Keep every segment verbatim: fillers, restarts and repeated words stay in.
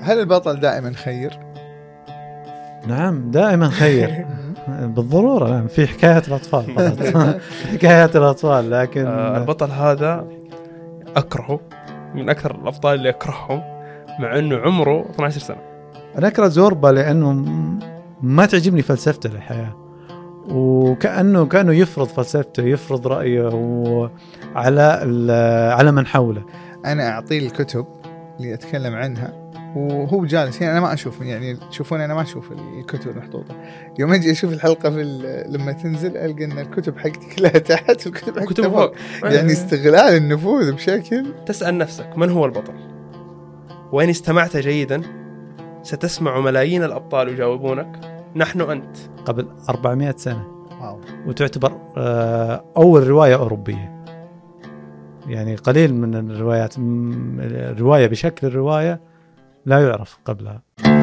هل البطل دائما خير؟ نعم دائما خير بالضرورة. نعم في حكاية الأطفال حكاية الأطفال لكن آه البطل هذا أكرهه من أكثر الأبطال اللي أكرههم مع أنه عمره اثنا عشر سنة. أنا أكره زوربا لأنه ما تعجبني فلسفته للحياة وكأنه كأنه يفرض فلسفته يفرض رأيه على على من حوله. أنا أعطيه الكتب اللي أتكلم عنها وهو جالس يعني أنا ما أشوف يعني تشوفون أنا ما أشوف الكتب المحطوطة. يوم أجي أشوف الحلقة في لما تنزل ألقى أن الكتب حقتي كلها تحت والكتب حقتي فوق. يعني استغلال النفوذ بشكل. تسأل نفسك من هو البطل؟ وإن استمعت جيدا ستسمع ملايين الأبطال يجاوبونك نحن أنت. قبل أربعمائة سنة. واو. وتعتبر أول رواية أوروبية. يعني قليل من الروايات الرواية بشكل الرواية لا يعرف قبلها.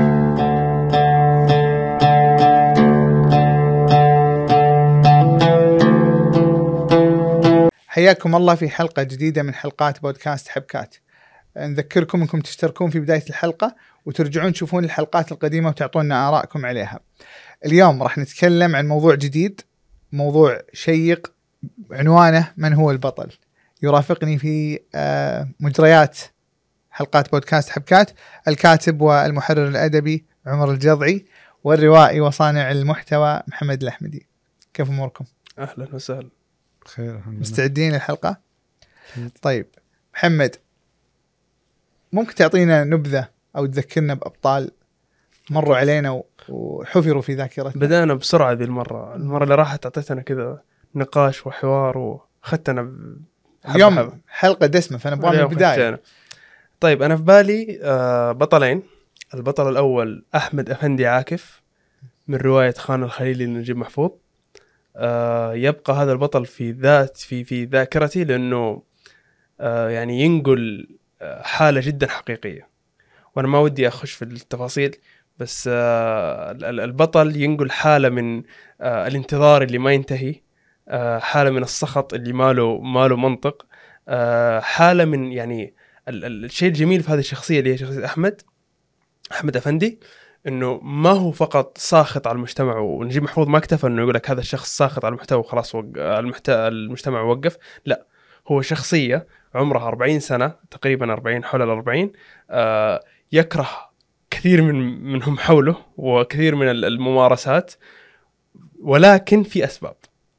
حياكم الله في حلقة جديدة من حلقات بودكاست حبكات. نذكركم أنكم تشتركون في بداية الحلقة وترجعون تشوفون الحلقات القديمة وتعطونا آراءكم عليها. اليوم راح نتكلم عن موضوع جديد، موضوع شيق عنوانه من هو البطل. يرافقني في مجريات حلقات بودكاست حبكات الكاتب والمحرر الأدبي عمر الجضعي والروائي وصانع المحتوى محمد الأحمدي. كيف أموركم؟ أهلا وسهلا. خير الحمد لله. مستعدين للحلقة؟ طيب محمد، ممكن تعطينا نبذة أو تذكرنا بأبطال مروا علينا وحفروا في ذاكرتنا؟ بدأنا بسرعة ذي المرة المرة اللي راحت أعطيتنا كذا نقاش وحوار وخدتنا ب... اليوم حبة. حلقة دسمة فأنا أبغى من البداية. طيب أنا في بالي بطلين. البطل الأول أحمد أفندي عاكف من رواية خان الخليلي لنجيب محفوظ. يبقى هذا البطل في ذات في في ذاكرتي لأنه يعني ينقل حالة جدا حقيقية، وأنا ما ودي أخش في التفاصيل، بس البطل ينقل حالة من الانتظار اللي ما ينتهي، حالة من السخط اللي ما له ما له منطق، حالة من يعني الشيء الجميل في هذه الشخصية اللي هي شخصية أحمد أحمد أفندي إنه ما هو فقط ساخط على المجتمع، ونجيب محفوظ ما اكتفى إنه يقول لك هذا الشخص ساخط على المحتوى وخلاص وق... المجتمع وقف، لا هو شخصية عمرها أربعين سنة تقريبا أربعين حول الأربعين، آه يكره كثير من منهم حوله وكثير من الممارسات، ولكن في أسباب.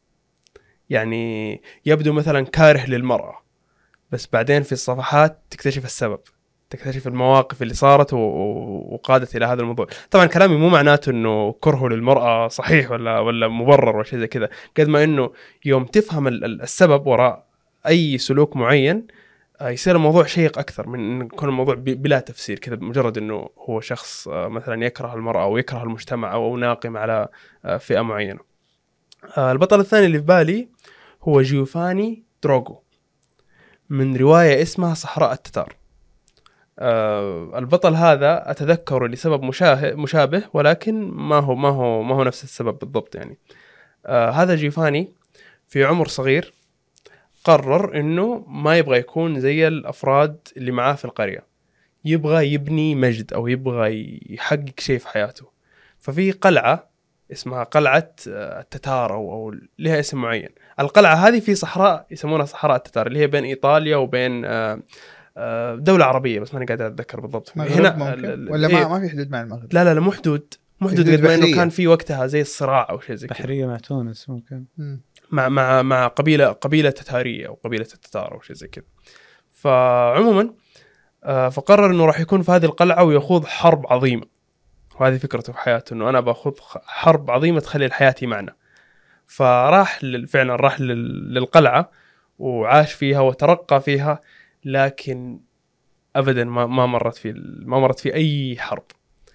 يعني يبدو مثلا كاره للمرأة، بس بعدين في الصفحات تكتشف السبب، تكتشف المواقف اللي صارت وقادت إلى هذا الموضوع. طبعا كلامي مو معناته إنه كرهه للمرأة صحيح ولا ولا مبرر ولا شيء زي كذا، قد ما إنه يوم تفهم السبب وراء أي سلوك معين يصير الموضوع شيق أكثر من إنه يكون الموضوع بلا تفسير كذا، مجرد إنه هو شخص مثلا يكره المرأة أو يكره المجتمع أو ناقم على فئة معينة. البطل الثاني اللي في بالي هو جيوفاني دروغو من رواية اسمها صحراء التتار. آه البطل هذا أتذكره لسبب مشابه ولكن ما هو ما هو ما هو نفس السبب بالضبط. يعني آه هذا جيوفاني في عمر صغير قرر إنه ما يبغى يكون زي الأفراد اللي معاه في القرية، يبغى يبني مجد أو يبغى يحقق شيء في حياته. ففي قلعة اسمها قلعة التتار أو أو لها اسم معين. القلعة هذه في صحراء يسمونها صحراء التتار اللي هي بين إيطاليا وبين آه دولة عربية بس ماني قادر أتذكر بالضبط. هنا ولا ما ما في حدود مع المغرب؟ لا لا لا مو حدود مو حدود قد ما إنه كان في وقتها زي الصراع أو شيء زي كذا. بحرية مع تونس ممكن مع مع مع قبيلة قبيلة تتارية أو قبيلة التتار أو شيء زي كذا. فعموما آه فقرر إنه راح يكون في هذه القلعة ويخوض حرب عظيمة، وهذه فكرته في حياته إنه أنا بأخذ حرب عظيمة تخلي حياتي معنا. فراح فعلا راح للقلعة وعاش فيها وترقى فيها، لكن أبدا ما ما مرت في ما مرت في أي حرب.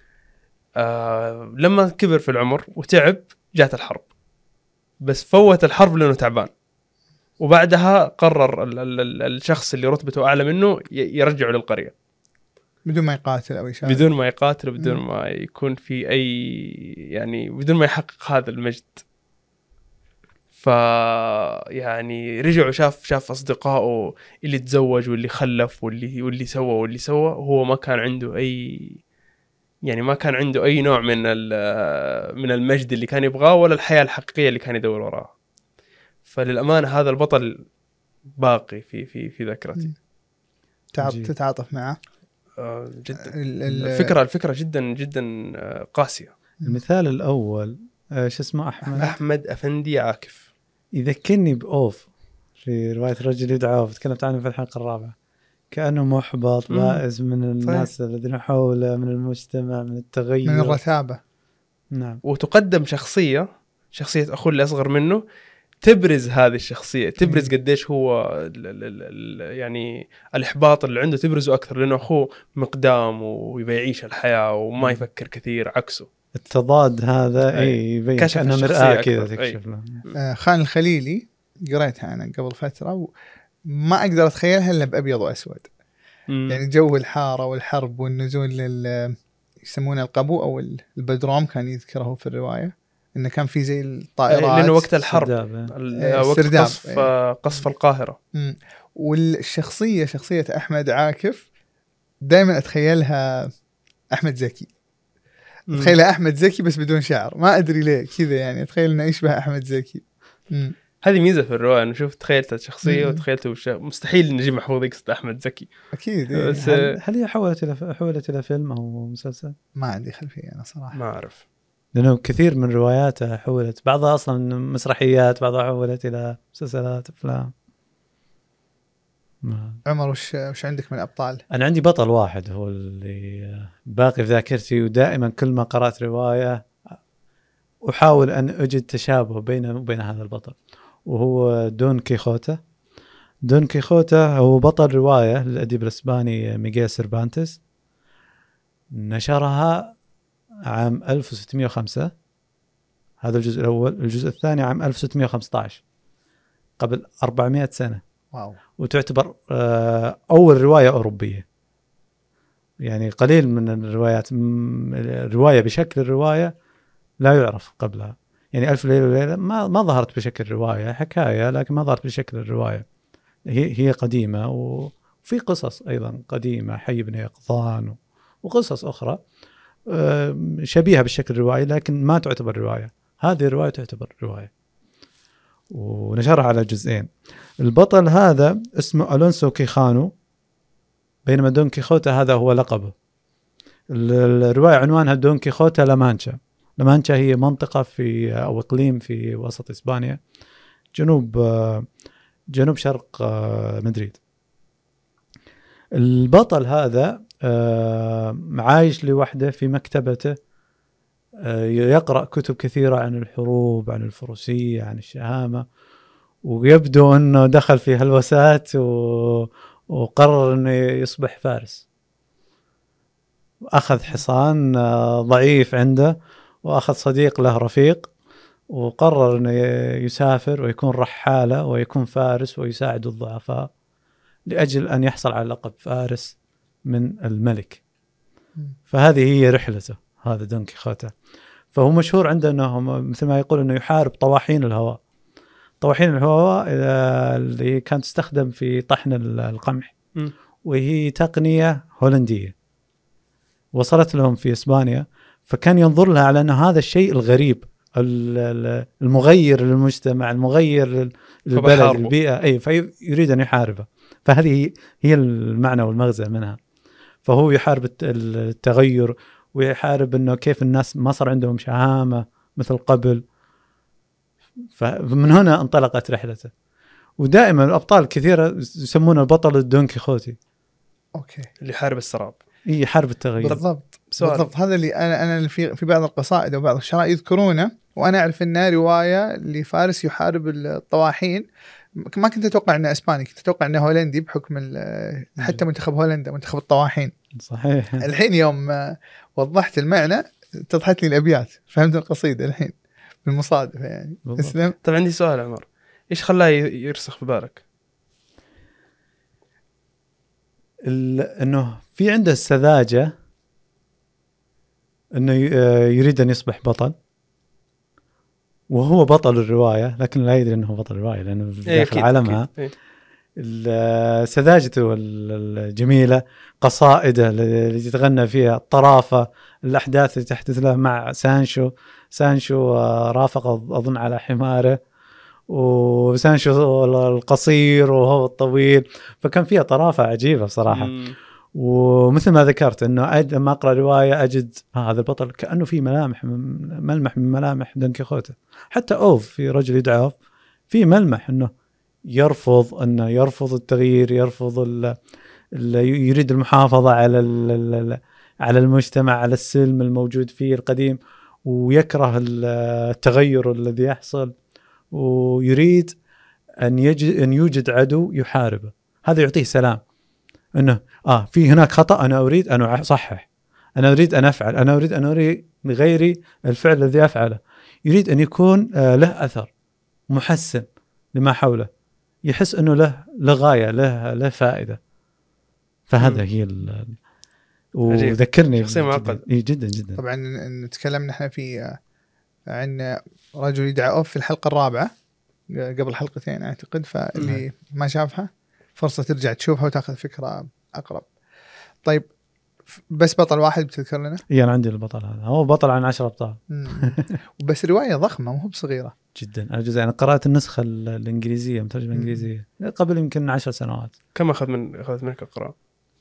آه لما كبر في العمر وتعب جات الحرب، بس فوت الحرب لأنه تعبان، وبعدها قرر ال ال ال الشخص اللي رتبته أعلى منه يرجعه للقرية بدون ما يقاتل أو يشارك، بدون ما يقاتل بدون م. ما يكون في أي يعني بدون ما يحقق هذا المجد. ف يعني رجع وشاف شاف أصدقائه اللي تزوج واللي خلف واللي واللي سوى واللي سوى، وهو ما كان عنده أي يعني ما كان عنده اي نوع من من المجد اللي كان يبغاه ولا الحياه الحقيقيه اللي كان يدور وراها. فللامانه هذا البطل باقي في في في ذاكرتي. تتعاطف معه آه جدا. الفكره الفكره جدا جدا قاسيه. المثال الاول آه شو اسمه احمد احمد افندي عاكف، يذكرني بأوف في روايه رجل يدعى أوف، تكلمت عنه في الحلقه الرابعه. كأنه محبط بائس من الناس الذين حوله، من المجتمع، من التغير، من الرتابة. نعم. وتقدم شخصية شخصية أخوه اللي أصغر منه تبرز هذه الشخصية، تبرز قديش هو ال ال ال يعني الإحباط اللي عنده تبرزه أكثر، لأنه أخوه مقدام ويبي يعيش الحياة وما يفكر كثير عكسه. التضاد هذا أي يبين كأنه مرآة كذا تكشف له. آه خان الخليلي قريتها أنا قبل فترة وما أقدر أتخيلها إلا بأبيض وأسود. مم. يعني جو الحارة والحرب والنزول لل يسمونه القبو أو البدروم كان يذكره في الرواية إنه كان في زي الطائرات لأنه وقت الحرب وقت قصف قصف القاهرة. مم. والشخصية شخصية أحمد عاكف دائما أتخيلها أحمد زكي، أتخيلها أحمد زكي بس بدون شعر، ما أدري ليه كذا يعني أتخيل إنه يشبه أحمد زكي. مم. هذه ميزة في الرواية، أنا شوف تخيلت الشخصية مم. وتخيلته بش... مستحيل نجيب محفوظ يقصد أحمد زكي أكيد. إيه. بس هل, هل هي حولت إلى حولت إلى فيلم أو مسلسل؟ ما عندي خلفية أنا صراحة، ما أعرف، لأنه كثير من رواياتها حولت، بعضها أصلا مسرحيات، بعضها حولت إلى مسلسلات أفلام. ما. عمر وش وش عندك من أبطال؟ أنا عندي بطل واحد هو اللي باقي في ذاكرتي، ودائما كل ما قرأت رواية أحاول أن أجد تشابه بينه وبين هذا البطل، وهو دون كيخوته. دون كيخوته هو بطل رواية للأديب الإسباني ميغيل سيرفانتس، نشرها عام ألف وستمائة وخمسة، هذا الجزء الأول. الجزء الثاني عام ألف وستمائة وخمسة عشر، قبل أربعمائة سنة. واو. وتعتبر أول رواية أوروبية. يعني قليل من الروايات الرواية بشكل الرواية لا يعرف قبلها. يعني ألف ليلة وليلة ما ما ظهرت بشكل رواية، حكاية لكن ما ظهرت بشكل الرواية. هي هي قديمة، وفي قصص أيضا قديمة، حي بن يقظان وقصص أخرى شبيهة بالشكل الروائي لكن ما تعتبر رواية. هذه الرواية تعتبر رواية، ونشرها على جزئين. البطل هذا اسمه ألونسو كيخانو، بينما دون كيخوته هذا هو لقبه. الرواية عنوانها دون كيخوته لامانشا. لامانشا هي منطقة في أو إقليم في وسط إسبانيا، جنوب جنوب شرق مدريد. البطل هذا عايش لوحده في مكتبته، يقرأ كتب كثيرة عن الحروب، عن الفروسية، عن الشهامة، ويبدو أنه دخل في هلوسات وقرر أنه يصبح فارس. أخذ حصان ضعيف عنده، وأخذ صديق له رفيق، وقرر أنه يسافر ويكون رحالة ويكون فارس ويساعد الضعفاء لأجل أن يحصل على لقب فارس من الملك. فهذه هي رحلته هذا دون كيخوته. فهو مشهور عنده أنه مثل ما يقول أنه يحارب طواحين الهواء. طواحين الهواء اللي كانت تستخدم في طحن القمح، وهي تقنية هولندية وصلت لهم في إسبانيا، فكان ينظر لها على أن هذا الشيء الغريب المغير للمجتمع، المغير للبلد، البيئة، أي فيريد أن يحاربه. فهذه هي المعنى والمغزى منها. فهو يحارب التغير، ويحارب أنه كيف الناس ما صار عندهم شهامة مثل قبل. فمن هنا انطلقت رحلته. ودائما الأبطال كثيرة يسمونه البطل الدون كيخوتي. أوكي. اللي يحارب السراب. إيه، يحارب التغير. بالضبط. بالضبط. هذا اللي أنا أنا في في بعض القصائد وبعض الشعراء يذكرونه، وأنا أعرف إنها رواية لفارس يحارب الطواحين. ما كنت أتوقع إنه إسباني، كنت أتوقع إنه هولندي بحكم حتى منتخب هولندا منتخب الطواحين. صحيح. الحين يوم وضحت المعنى اتضحت لي الأبيات، فهمت القصيدة الحين بالمصادفة يعني. اسلم. طب عندي سؤال عمر، إيش خلاه يرسخ في بالك؟ إنه في عنده السذاجة إنه يريد أن يصبح بطل، وهو بطل الرواية لكن لا يدري أنه بطل الرواية لأنه في داخل عالمها. سذاجته الجميلة، قصائده اللي يتغنى فيها، الطرافة، الأحداث اللي تحدث له مع سانشو. سانشو رافق أظن على حماره، وسانشو القصير وهو الطويل، فكان فيها طرافة عجيبة بصراحة. م. ومثل ما ذكرت أنه لما أقرأ رواية أجد هذا البطل كأنه في ملامح ملمح من ملامح دون كيخوته. حتى أوف في رجل يدعى أوف في ملمح أنه يرفض أنه يرفض التغيير، يرفض ال ال يريد المحافظة على ال على المجتمع، على السلم الموجود فيه القديم، ويكره التغير الذي يحصل، ويريد أن يجد أن يوجد عدو يحاربه. هذا يعطيه سلام، أنه آه في هناك خطأ، أنا أريد أن أصحح، أنا أريد أن أفعل، أنا أريد أن أري لغيري الفعل الذي أفعله. يريد أن يكون آه له أثر محسن لما حوله، يحس أنه له لغاية، له له فائدة. فهذا م. هي ال وذكرني شخصية معقدة جدا جدا. طبعا نتكلم نحن في عن رجل يدعى أوف في الحلقة الرابعة قبل حلقتين أعتقد، فاللي ما شافها فرصة ترجع تشوفها وتأخذ فكرة أقرب. طيب بس بطل واحد بتذكر لنا؟ إيه أنا عندي البطل هذا، هو بطل عن عشرة أبطال. وبس رواية ضخمة مو بصغيرة جدا. أنا جزء أنا قرأت النسخة الإنجليزية مترجمة إنجليزية قبل يمكن عشر سنوات. كم أخذ من أخذت منك القراءة؟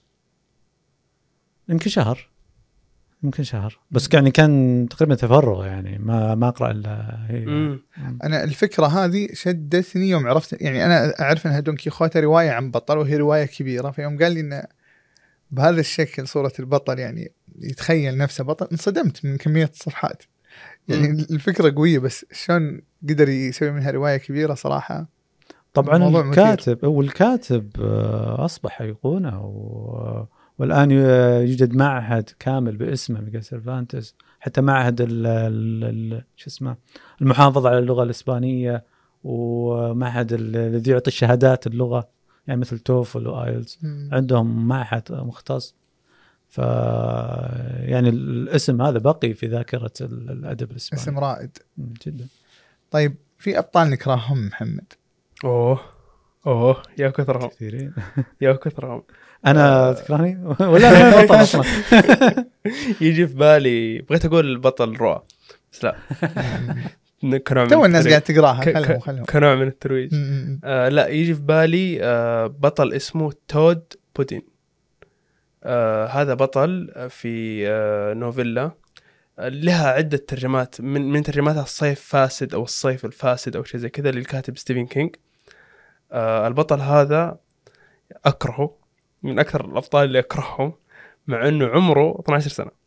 يمكن شهر يمكن شهر بس يعني كان تقريبا تفرغ، يعني ما ما أقرأ إلا هي. أنا الفكرة هذه شدتني يوم عرفت، يعني أنا أعرف أنها دون كيخوته رواية عن بطل وهي رواية كبيرة، فيوم قال لي إن بهذا الشكل صورة البطل يعني يتخيل نفسه بطل، انصدمت من كمية الصفحات. يعني م. الفكرة قوية، بس شلون قدر يسوي منها رواية كبيرة صراحة. طبعا الكاتب أو الكاتب أصبح أيقونة، والآن يوجد معهد كامل باسمه ميغيل سيرفانتس، حتى معهد ال ال شو اسمه المحافظة على اللغة الإسبانية، ومعهد الذي يعطي الشهادات اللغة يعني مثل توفل وآيلز، عندهم معهد مختص. ف يعني الاسم هذا بقي في ذاكرة الأدب الإسباني، اسم رائد جدا. طيب في أبطال نكرههم محمد؟ أوه أوه يا كثرهم كثيرين يا كثرهم. أنا تكرهني ولا أنا بطل أصلا؟ يجي في بالي بغيت أقول البطل رؤى بس لا. تو الناس قاعد تقراها خلهم خلهم كنوع من الترويج. آه لا يجي في بالي آه بطل اسمه تود بودين. آه هذا بطل في آه نوفيلا آه لها عدة ترجمات، من من ترجماتها الصيف فاسد أو الصيف الفاسد أو شيء زي كذا للكاتب ستيفن كينج. آه البطل هذا أكرهه من أكثر الأبطال اللي أكرههم، مع أنه عمره اثنا عشر سنة.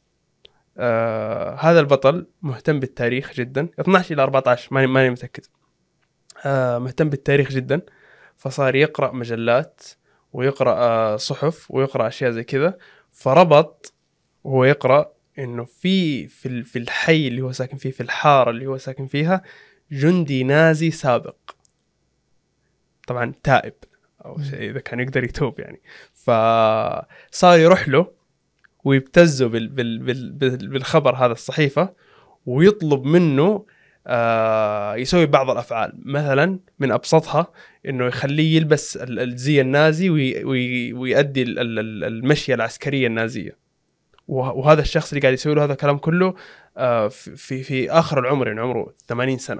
آه هذا البطل مهتم بالتاريخ جدا، اثنا عشر إلى أربعة عشر ماني ماني متأكد. آه مهتم بالتاريخ جدا، فصار يقرأ مجلات ويقرأ آه صحف ويقرأ أشياء زي كذا. فربط وهو يقرأ إنه في في في الحي اللي هو ساكن فيه، في الحارة اللي هو ساكن فيها، جندي نازي سابق، طبعا تائب أو شيء إذا كان يقدر يتوب يعني. فصار يروح له ويبتزه بال بال بال بالخبر هذا الصحيفة، ويطلب منه آه يسوي بعض الأفعال. مثلا من أبسطها إنه يخليه يلبس الزي النازي وي ويؤدي المشية العسكرية النازية. وهذا الشخص اللي قاعد يسوي له هذا الكلام كله آه في في آخر العمر، يعني عمره ثمانين سنة.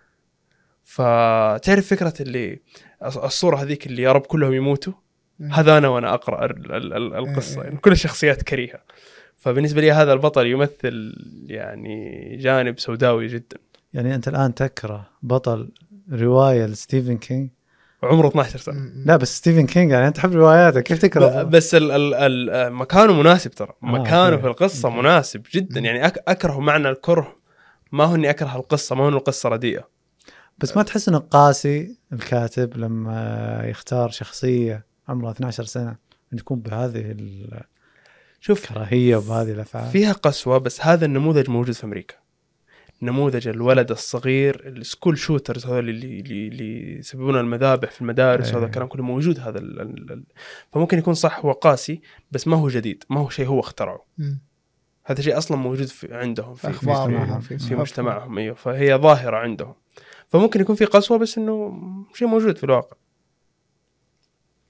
فتعرف فكرة اللي الصورة هذيك اللي يا رب كلهم يموتوا، هذا أنا وأنا أقرأ القصة، يعني كل الشخصيات كريهة. فبالنسبة لي هذا البطل يمثل يعني جانب سوداوي جدا. يعني أنت الآن تكره بطل رواية لستيفن كينج عمره اثنا عشر سنة؟ لا بس ستيفن كينج يعني أنت تحب رواياته، كيف تكره؟ بس ال ال ال مكانه مناسب ترى، مكانه آه في القصة مم. مناسب جدا. يعني أك أكره معنى الكره ما هو إني أكره القصة، ما هو إنه القصة رديئة، بس ما تحس إنه قاسي الكاتب لما يختار شخصية عمره اثنا عشر سنة أن يكون بهذه شوف كراهية وبهذه الأفعال؟ فيها قسوة، بس هذا النموذج موجود في أمريكا، نموذج الولد الصغير السكول شوترز هذول اللي اللي اللي يسببون المذابح في المدارس، وهذا الكلام كله موجود. هذا ال ال فممكن يكون صح هو قاسي، بس ما هو جديد، ما هو شيء هو اخترعه. م. هذا شيء أصلا موجود في عندهم في في مجتمعهم في, في مجتمعهم أيوه، فهي ظاهرة عندهم. فممكن يكون في قسوة، بس إنه شيء موجود في الواقع.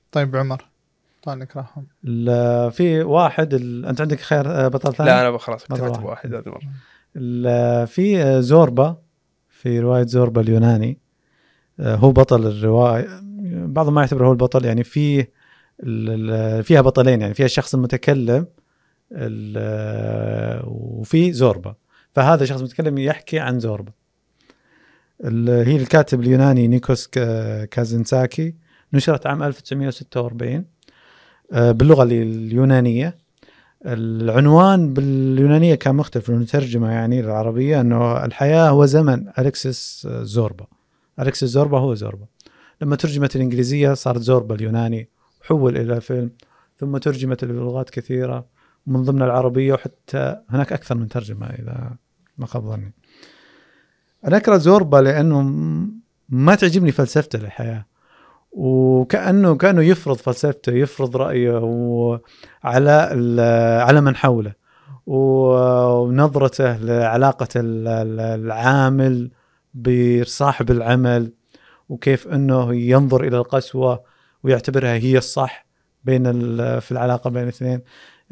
طيب عمر طال نكرههم. ال- في واحد ال... انت عندك خير بطل ثاني؟ لا انا خلاص اكتفيت مرة بواحد هذه المره. ال- في زوربا، في رواية زوربا اليوناني، هو بطل الرواية، بعضهم ما يعتبره هو البطل، يعني فيه ال- فيها بطلين، يعني فيها الشخص المتكلم ال- وفي زوربا، فهذا شخص متكلم يحكي عن زوربا. ال- هي الكاتب اليوناني نيكوس كا- كازنساكي، نشرت عام ألف وتسعمائة وستة وأربعين آه، باللغة اليونانية. العنوان باليونانية كان مختلف ونترجمه يعني للعربية أنه الحياة هو زمن أليكسيس زوربا. أليكسيس زوربا هو زوربا. لما ترجمت الإنجليزية صارت زوربا اليوناني، حول إلى فيلم، ثم ترجمت للغات كثيرة من ضمن العربية، وحتى هناك أكثر من ترجمة إذا ما خاب ظني. أنا أكره زوربا لأنه ما تعجبني فلسفته للحياة، وكأنه كأنه يفرض فلسفته، يفرض رأيه على على من حوله، ونظرته لعلاقة العامل بصاحب العمل، وكيف أنه ينظر إلى القسوة ويعتبرها هي الصح بين في العلاقة بين الاثنين.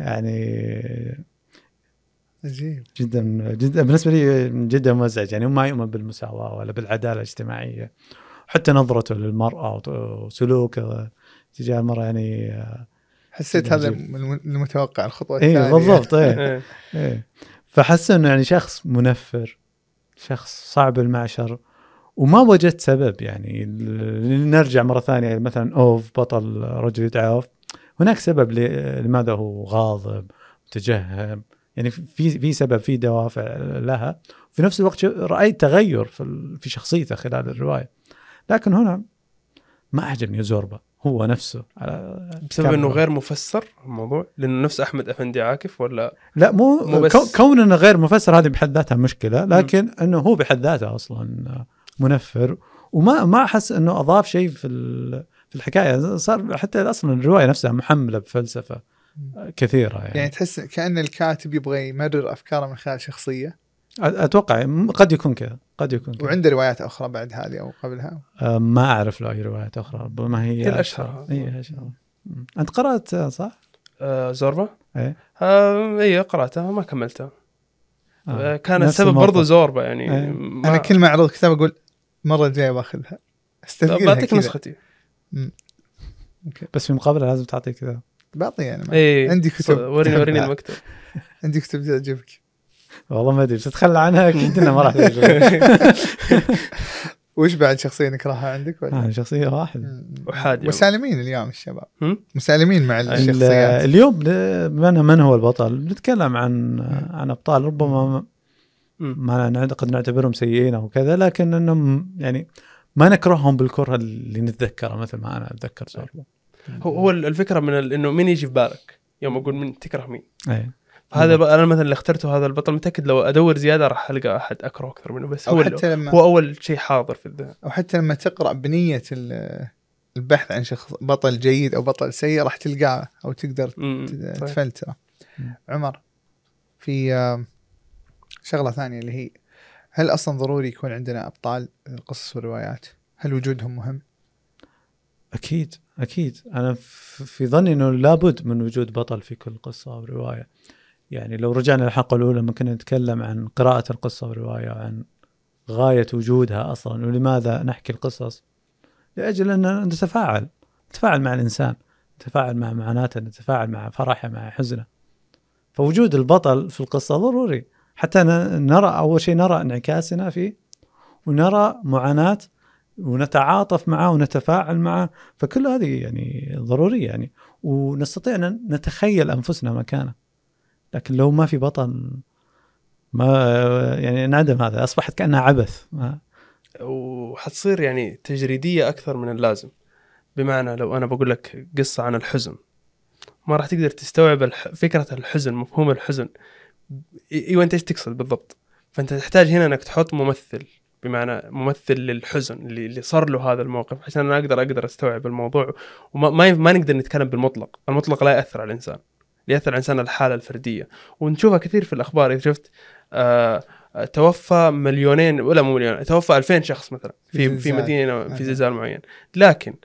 يعني عجيب جدا جدا بالنسبة لي جدا مزعج، يعني ما يؤمن بالمساواة ولا بالعدالة الاجتماعية، حتى نظرته للمرأة وسلوكه تجاه المرأة يعني حسيت هذا المتوقع الخطوة إيه الثانية. بالضبط إيه. إيه فحس إنه يعني شخص منفر، شخص صعب المعشر، وما وجدت سبب. يعني نرجع مرة ثانية مثلا أوف بطل رجل يدعى أوف، هناك سبب لماذا هو غاضب متجهم، يعني في في سبب، في دوافع لها. في نفس الوقت رأيت تغير في في شخصيته خلال الرواية، لكن هنا ما أعجبني زوربا هو نفسه. بسبب انه غير مفسر الموضوع، لانه نفس احمد افندي عاكف ولا لا؟ مو, مو بس... كو كون انه غير مفسر هذه بحد ذاتها مشكله، لكن م. انه هو بحد ذاته اصلا منفر، وما ما احس انه اضاف شيء في في الحكايه. صار حتى اصلا الروايه نفسها محمله بفلسفه كثيره، يعني, يعني تحس كأن الكاتب يبغى يمرر افكاره من خلال شخصيه. اتوقع قد يكون كذا، قد يكون كذا. وعنده روايات اخرى بعد هذه او قبلها؟ أه ما اعرف له اي روايات اخرى، ربما هي هي الاشهر. هي اشهر. انت قرات صح آه زوربا؟ ايه آه ايه قراتها ما كملتها. آه كان السبب الموضوع. برضو زوربا يعني. ايه. ما... انا كل ما اعرض كتاب اقول المره الجايه باخذها استثقلها. بعطيك نسختي. بس في مقابله لازم تعطي كذا. بعطي انا ايه. عندي كتب. وريني وريني المكتب. عندي كتب تعجبك والله ما ادري بس تتخلى عنها اكيد انه ما راح تجي. وش بعد شخصيه نكرهها عندك ولا؟ آه شخصيه واحده وحاد. مسالمين اليوم الشباب مسالمين مع الشخصيات. اليوم بما من هو البطل بنتكلم عن عن ابطال ربما ما نعتقد نعتبرهم سيئين او كذا، لكن انهم يعني ما نكرههم بالكره اللي نتذكره مثل ما انا اتذكر زوربا. هو هو الفكره من انه مين يجي في بالك يوم اقول من تكره مين. اي هذا انا مثلا اللي اخترته هذا البطل، متاكد لو ادور زياده راح القى احد اكره اكثر منه، بس هو لما هو اول شيء حاضر في الذهن. او حتى لما تقرا بنيه البحث عن شخص بطل جيد او بطل سيء راح تلقاه او تقدر تفلتره. عمر في شغله ثانيه اللي هي هل اصلا ضروري يكون عندنا ابطال القصص والروايات؟ هل وجودهم مهم؟ اكيد اكيد انا في ظني انه لابد من وجود بطل في كل قصه او روايه. يعني لو رجعنا للحلقه الاولى لما كنا نتكلم عن قراءه القصه والروايه وعن غايه وجودها اصلا، ولماذا نحكي القصص، لاجل ان نتفاعل نتفاعل مع الانسان، نتفاعل مع معاناته، نتفاعل مع فرحه مع حزنه. فوجود البطل في القصه ضروري حتى نرى اول شيء نرى انعكاسنا فيه، ونرى معاناه ونتعاطف معه ونتفاعل معه. فكل هذه يعني ضرورية يعني، ونستطيع أن نتخيل أنفسنا مكانه. لكن لو ما في بطل ما يعني انعدم، هذا أصبحت كأنها عبث، وحتصير يعني تجريدية أكثر من اللازم. بمعنى لو أنا بقول لك قصة عن الحزن ما راح تقدر تستوعب الح... فكرة الحزن، مفهوم الحزن إيوه أنت إيش تقصد بالضبط. فأنت تحتاج هنا أنك تحط ممثل، بمعنى ممثل للحزن اللي اللي صار له هذا الموقف، عشان انا اقدر اقدر استوعب الموضوع. وما ما, ما نقدر نتكلم بالمطلق، المطلق لا ياثر على الانسان، ياثر على الانسان الحاله الفرديه. ونشوفها كثير في الاخبار. اذا شفت آه توفى مليونين ولا مليون، توفى ألفين شخص مثلا في في مدينه في زلزال معين، لكن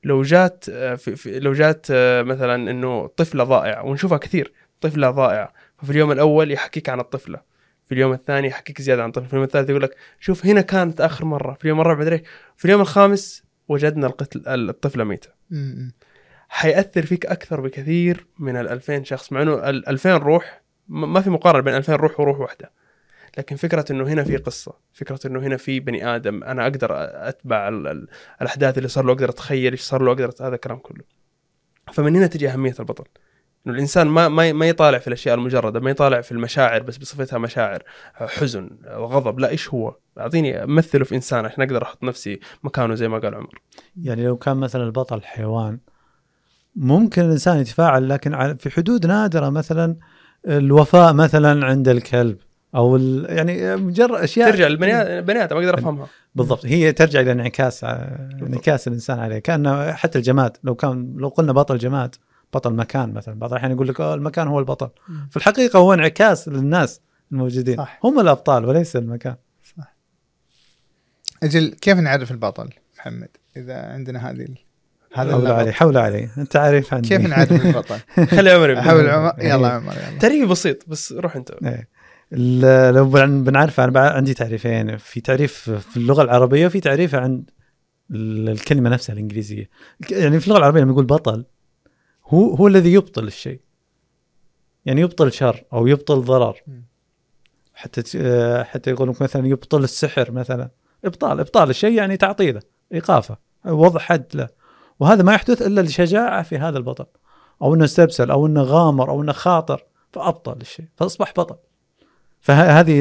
لو جات في في لو جات مثلا انه طفله ضائعه، ونشوفها كثير، طفله ضائعه، ففي اليوم الاول يحكيك عن الطفله، في اليوم الثاني يحكيك زياده عن الطفله، في اليوم الثالث يقول لك شوف هنا كانت اخر مره، في اليوم الرابع بعدين، في اليوم الخامس وجدنا القتل الطفله ميته. حيأثر فيك اكثر بكثير من الألفين شخص، مع انه الألفين روح ما في مقارنه بين ألفين روح وروح واحده، لكن فكرة إنه هنا في قصة، فكرة إنه هنا في بني آدم أنا أقدر أتبع ال ال الأحداث اللي صار له، أقدر أتخيل إيش صار له، أقدر هذا الكلام كله. فمن هنا تجي أهمية البطل، إنه الإنسان ما ما ما يطالع في الأشياء المجردة، ما يطالع في المشاعر بس بصفتها مشاعر، حزن غضب، لا، إيش هو؟ أعطيني أمثله في إنسان عشان أقدر أحط نفسي مكانه زي ما قال عمر. يعني لو كان مثلا البطل حيوان ممكن الإنسان يتفاعل، لكن في حدود نادرة، مثلا الوفاء مثلا عند الكلب، او يعني مجرد اشياء ترجع للبني بنات ما اقدر افهمها بالضبط. هي ترجع الى انعكاس انعكاس الانسان عليه، كانه حتى الجماد، لو كان لو قلنا بطل جماد، بطل مكان مثلا، بعض الاحيان يقول لك اه المكان هو البطل، في الحقيقه هو انعكاس للناس الموجودين، صح. هم الابطال وليس المكان. صح. اجل كيف نعرف البطل محمد اذا عندنا هذه هذا حول علي حول علي انت عارف عني كيف نعرف البطل؟ خلي عمر حول عمر يلا عمر يلا تعريف بسيط بس روح انت. لو بنعرف، أنا عندي تعريفين، في تعريف في اللغة العربية وفي تعريف عند الكلمة نفسها الإنجليزية. يعني في اللغة العربية لما يقول بطل هو هو الذي يبطل الشيء، يعني يبطل شر أو يبطل ضرر، حتى حتى يقولون مثلا يبطل السحر مثلا، إبطال إبطال الشيء يعني تعطيله، إيقافه، وضع حد له، وهذا ما يحدث إلا لشجاعة في هذا البطل، أو إنه استبسل أو إنه غامر أو إنه خاطر فأبطل الشيء فأصبح بطل. فهذه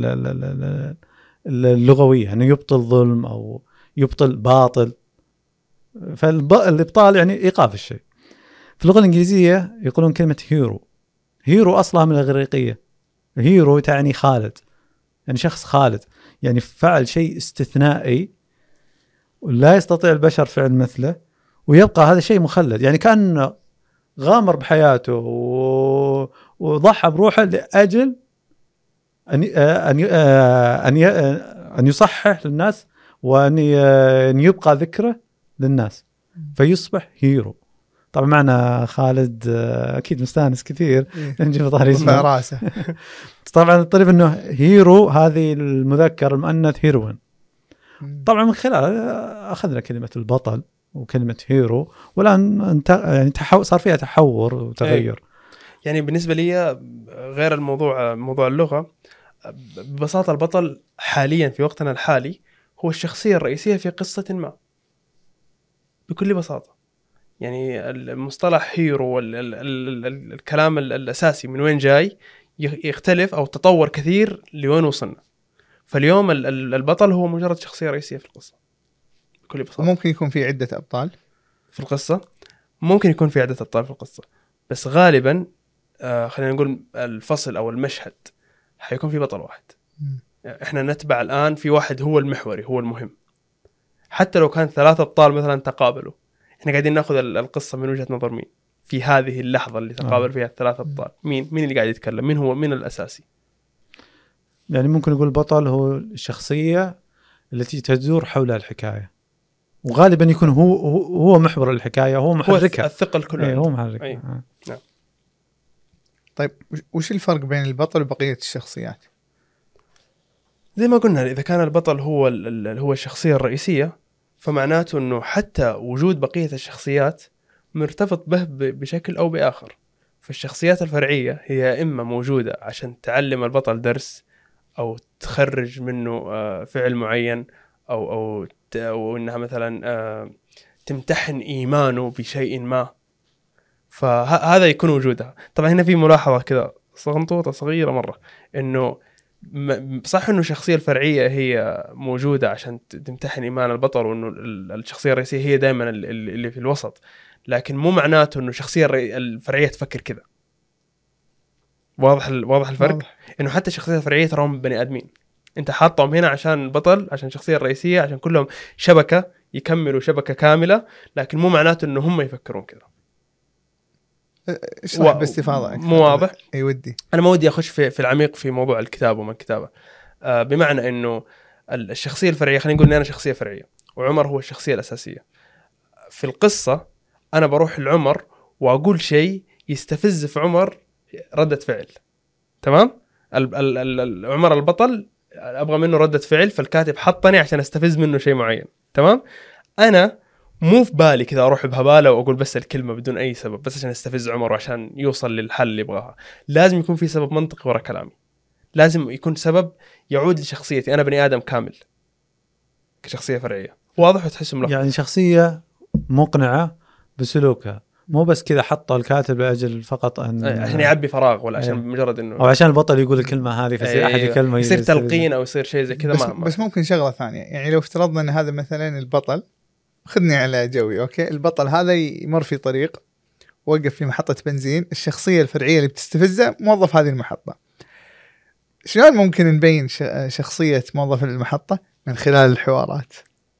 اللغوية أنه يبطل ظلم أو يبطل باطل، فالإبطال يعني إيقاف الشيء. في اللغة الإنجليزية يقولون كلمة هيرو، هيرو أصلها من الإغريقية، هيرو تعني خالد، يعني شخص خالد، يعني فعل شيء استثنائي ولا يستطيع البشر فعل مثله ويبقى هذا الشيء مخلد، يعني كأنه غامر بحياته وضحى بروحه لأجل أن أن أن أن يصحح للناس وأن يبقى ذكره للناس، فيصبح هيرو. طبعا معنا خالد أكيد مستانس كثير نجيب طاري اسمه راسه. طبعا الطريف إنه هيرو هذه المذكر المؤنث هيروين، طبعا من خلال أخذنا كلمة البطل وكلمة هيرو، والآن يعني تحو صار فيها تحور وتغير. يعني بالنسبة لي غير الموضوع موضوع اللغة، ببساطة البطل حاليا في وقتنا الحالي هو الشخصية الرئيسية في قصة ما بكل بساطة. يعني المصطلح هيرو الكلام الأساسي من وين جاي يختلف أو تطور كثير لوين وصلنا. فاليوم البطل هو مجرد شخصية رئيسية في القصة بكل بساطة. ممكن يكون في عدة أبطال في القصة، ممكن يكون في عدة أبطال في القصة، بس غالبا آه خلينا نقول الفصل أو المشهد حيكون في بطل واحد. يعني احنا نتبع الآن في واحد هو المحوري، هو المهم. حتى لو كان ثلاثة أبطال مثلا تقابلوا، احنا قاعدين ناخذ القصة من وجهة نظر مين في هذه اللحظة اللي تقابل فيها الثلاثة أبطال؟ مين مين اللي قاعد يتكلم؟ مين هو مين الأساسي؟ يعني ممكن نقول البطل هو الشخصية التي تدور حول الحكاية، وغالبا يكون هو هو محور الحكاية، هو محركها، هو الثقل كله. ايه هو محركها. أيه. آه. نعم. طيب وش الفرق بين البطل وبقية الشخصيات؟ زي ما قلنا، إذا كان البطل هو هو الشخصية الرئيسية، فمعناته إنه حتى وجود بقية الشخصيات مرتبط به بشكل أو بآخر. فالشخصيات الفرعية هي إما موجودة عشان تعلم البطل درس أو تخرج منه فعل معين، أو أو أو إنها مثلا تمتحن إيمانه بشيء ما، فهذا يكون وجودها. طبعا هنا في ملاحظة كذا صغنطوطة صغيرة مرة، إنه صح إنه الشخصية الفرعية هي موجودة عشان تمتحن إيمان البطل، وإنه الشخصية الرئيسية هي دائما اللي في الوسط، لكن مو معناته إنه الشخصية الفرعية تفكر كذا. واضح واضح الفرق؟ واضح. إنه حتى الشخصية الفرعية تراهم بني آدمين، أنت حاطهم هنا عشان البطل، عشان الشخصية الرئيسية، عشان كلهم شبكة يكملوا شبكة كاملة، لكن مو معناته إنه هم يفكرون كذا. اشرح و... باستفاضة. مو واضح؟ اي ودي انا ما ودي اخش في في العميق في موضوع الكتابه وما الكتابه، آه بمعنى انه الشخصيه الفرعيه، خلينا نقول ان انا شخصيه فرعيه وعمر هو الشخصيه الاساسيه. في القصة أنا بروح لعمر وأقول شيء يستفز في عمر ردة فعل، تمام؟ ال- ال- ال- عمر البطل أبغى منه ردة فعل، فالكاتب حطني عشان أستفز منه شيء معين، تمام؟ أنا مو في بالي كذا أروح بهبالة وأقول بس الكلمة بدون أي سبب بس عشان أستفز عمر وعشان يوصل للحل اللي يبغاها. لازم يكون في سبب منطقي وراء كلامي، لازم يكون سبب يعود لشخصيتي، أنا بني آدم كامل كشخصية فرعية. واضح وتحس ملخص؟ يعني شخصية مقنعة بسلوكها، مو بس كذا حطه الكاتب لأجل فقط أن عشان يعبي فراغ ولا عشان أيه. مجرد إنه أو عشان البطل يقول الكلمة هذه فيصير أحد أيوة. كلمة يصير تلقين أو يصير شيء زي كذا. بس, ما بس ممكن شغلة ثانية، يعني لو افترضنا أن هذا مثلا البطل، خذني على جوي أوكي، البطل هذا يمر في طريق، وقف في محطة بنزين، الشخصية الفرعية اللي بتستفزه موظف هذه المحطة. شلون ممكن نبين شخصية موظف المحطة؟ من خلال الحوارات.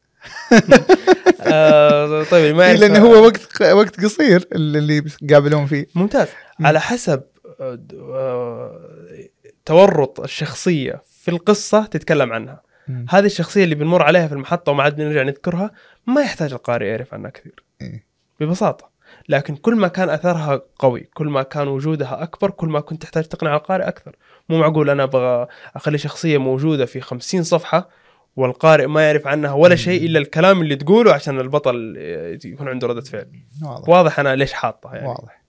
آه طيب ما لأنه هو وقت وقت قصير اللي قابلون فيه. ممتاز. م. على حسب تورط الشخصية في القصة تتكلم عنها. م. هذه الشخصية اللي بنمر عليها في المحطة وما عاد بنرجع نذكرها ما يحتاج القارئ يعرف عنها كثير. م. ببساطة. لكن كل ما كان أثرها قوي، كل ما كان وجودها أكبر، كل ما كنت تحتاج تقنع القارئ أكثر. مو معقول أنا أبغى أخلي شخصية موجودة في خمسين صفحة والقارئ ما يعرف عنها ولا شيء إلا الكلام اللي تقوله عشان البطل يكون عنده ردة فعل. واضح, واضح أنا ليش حاطها يعني. واضح.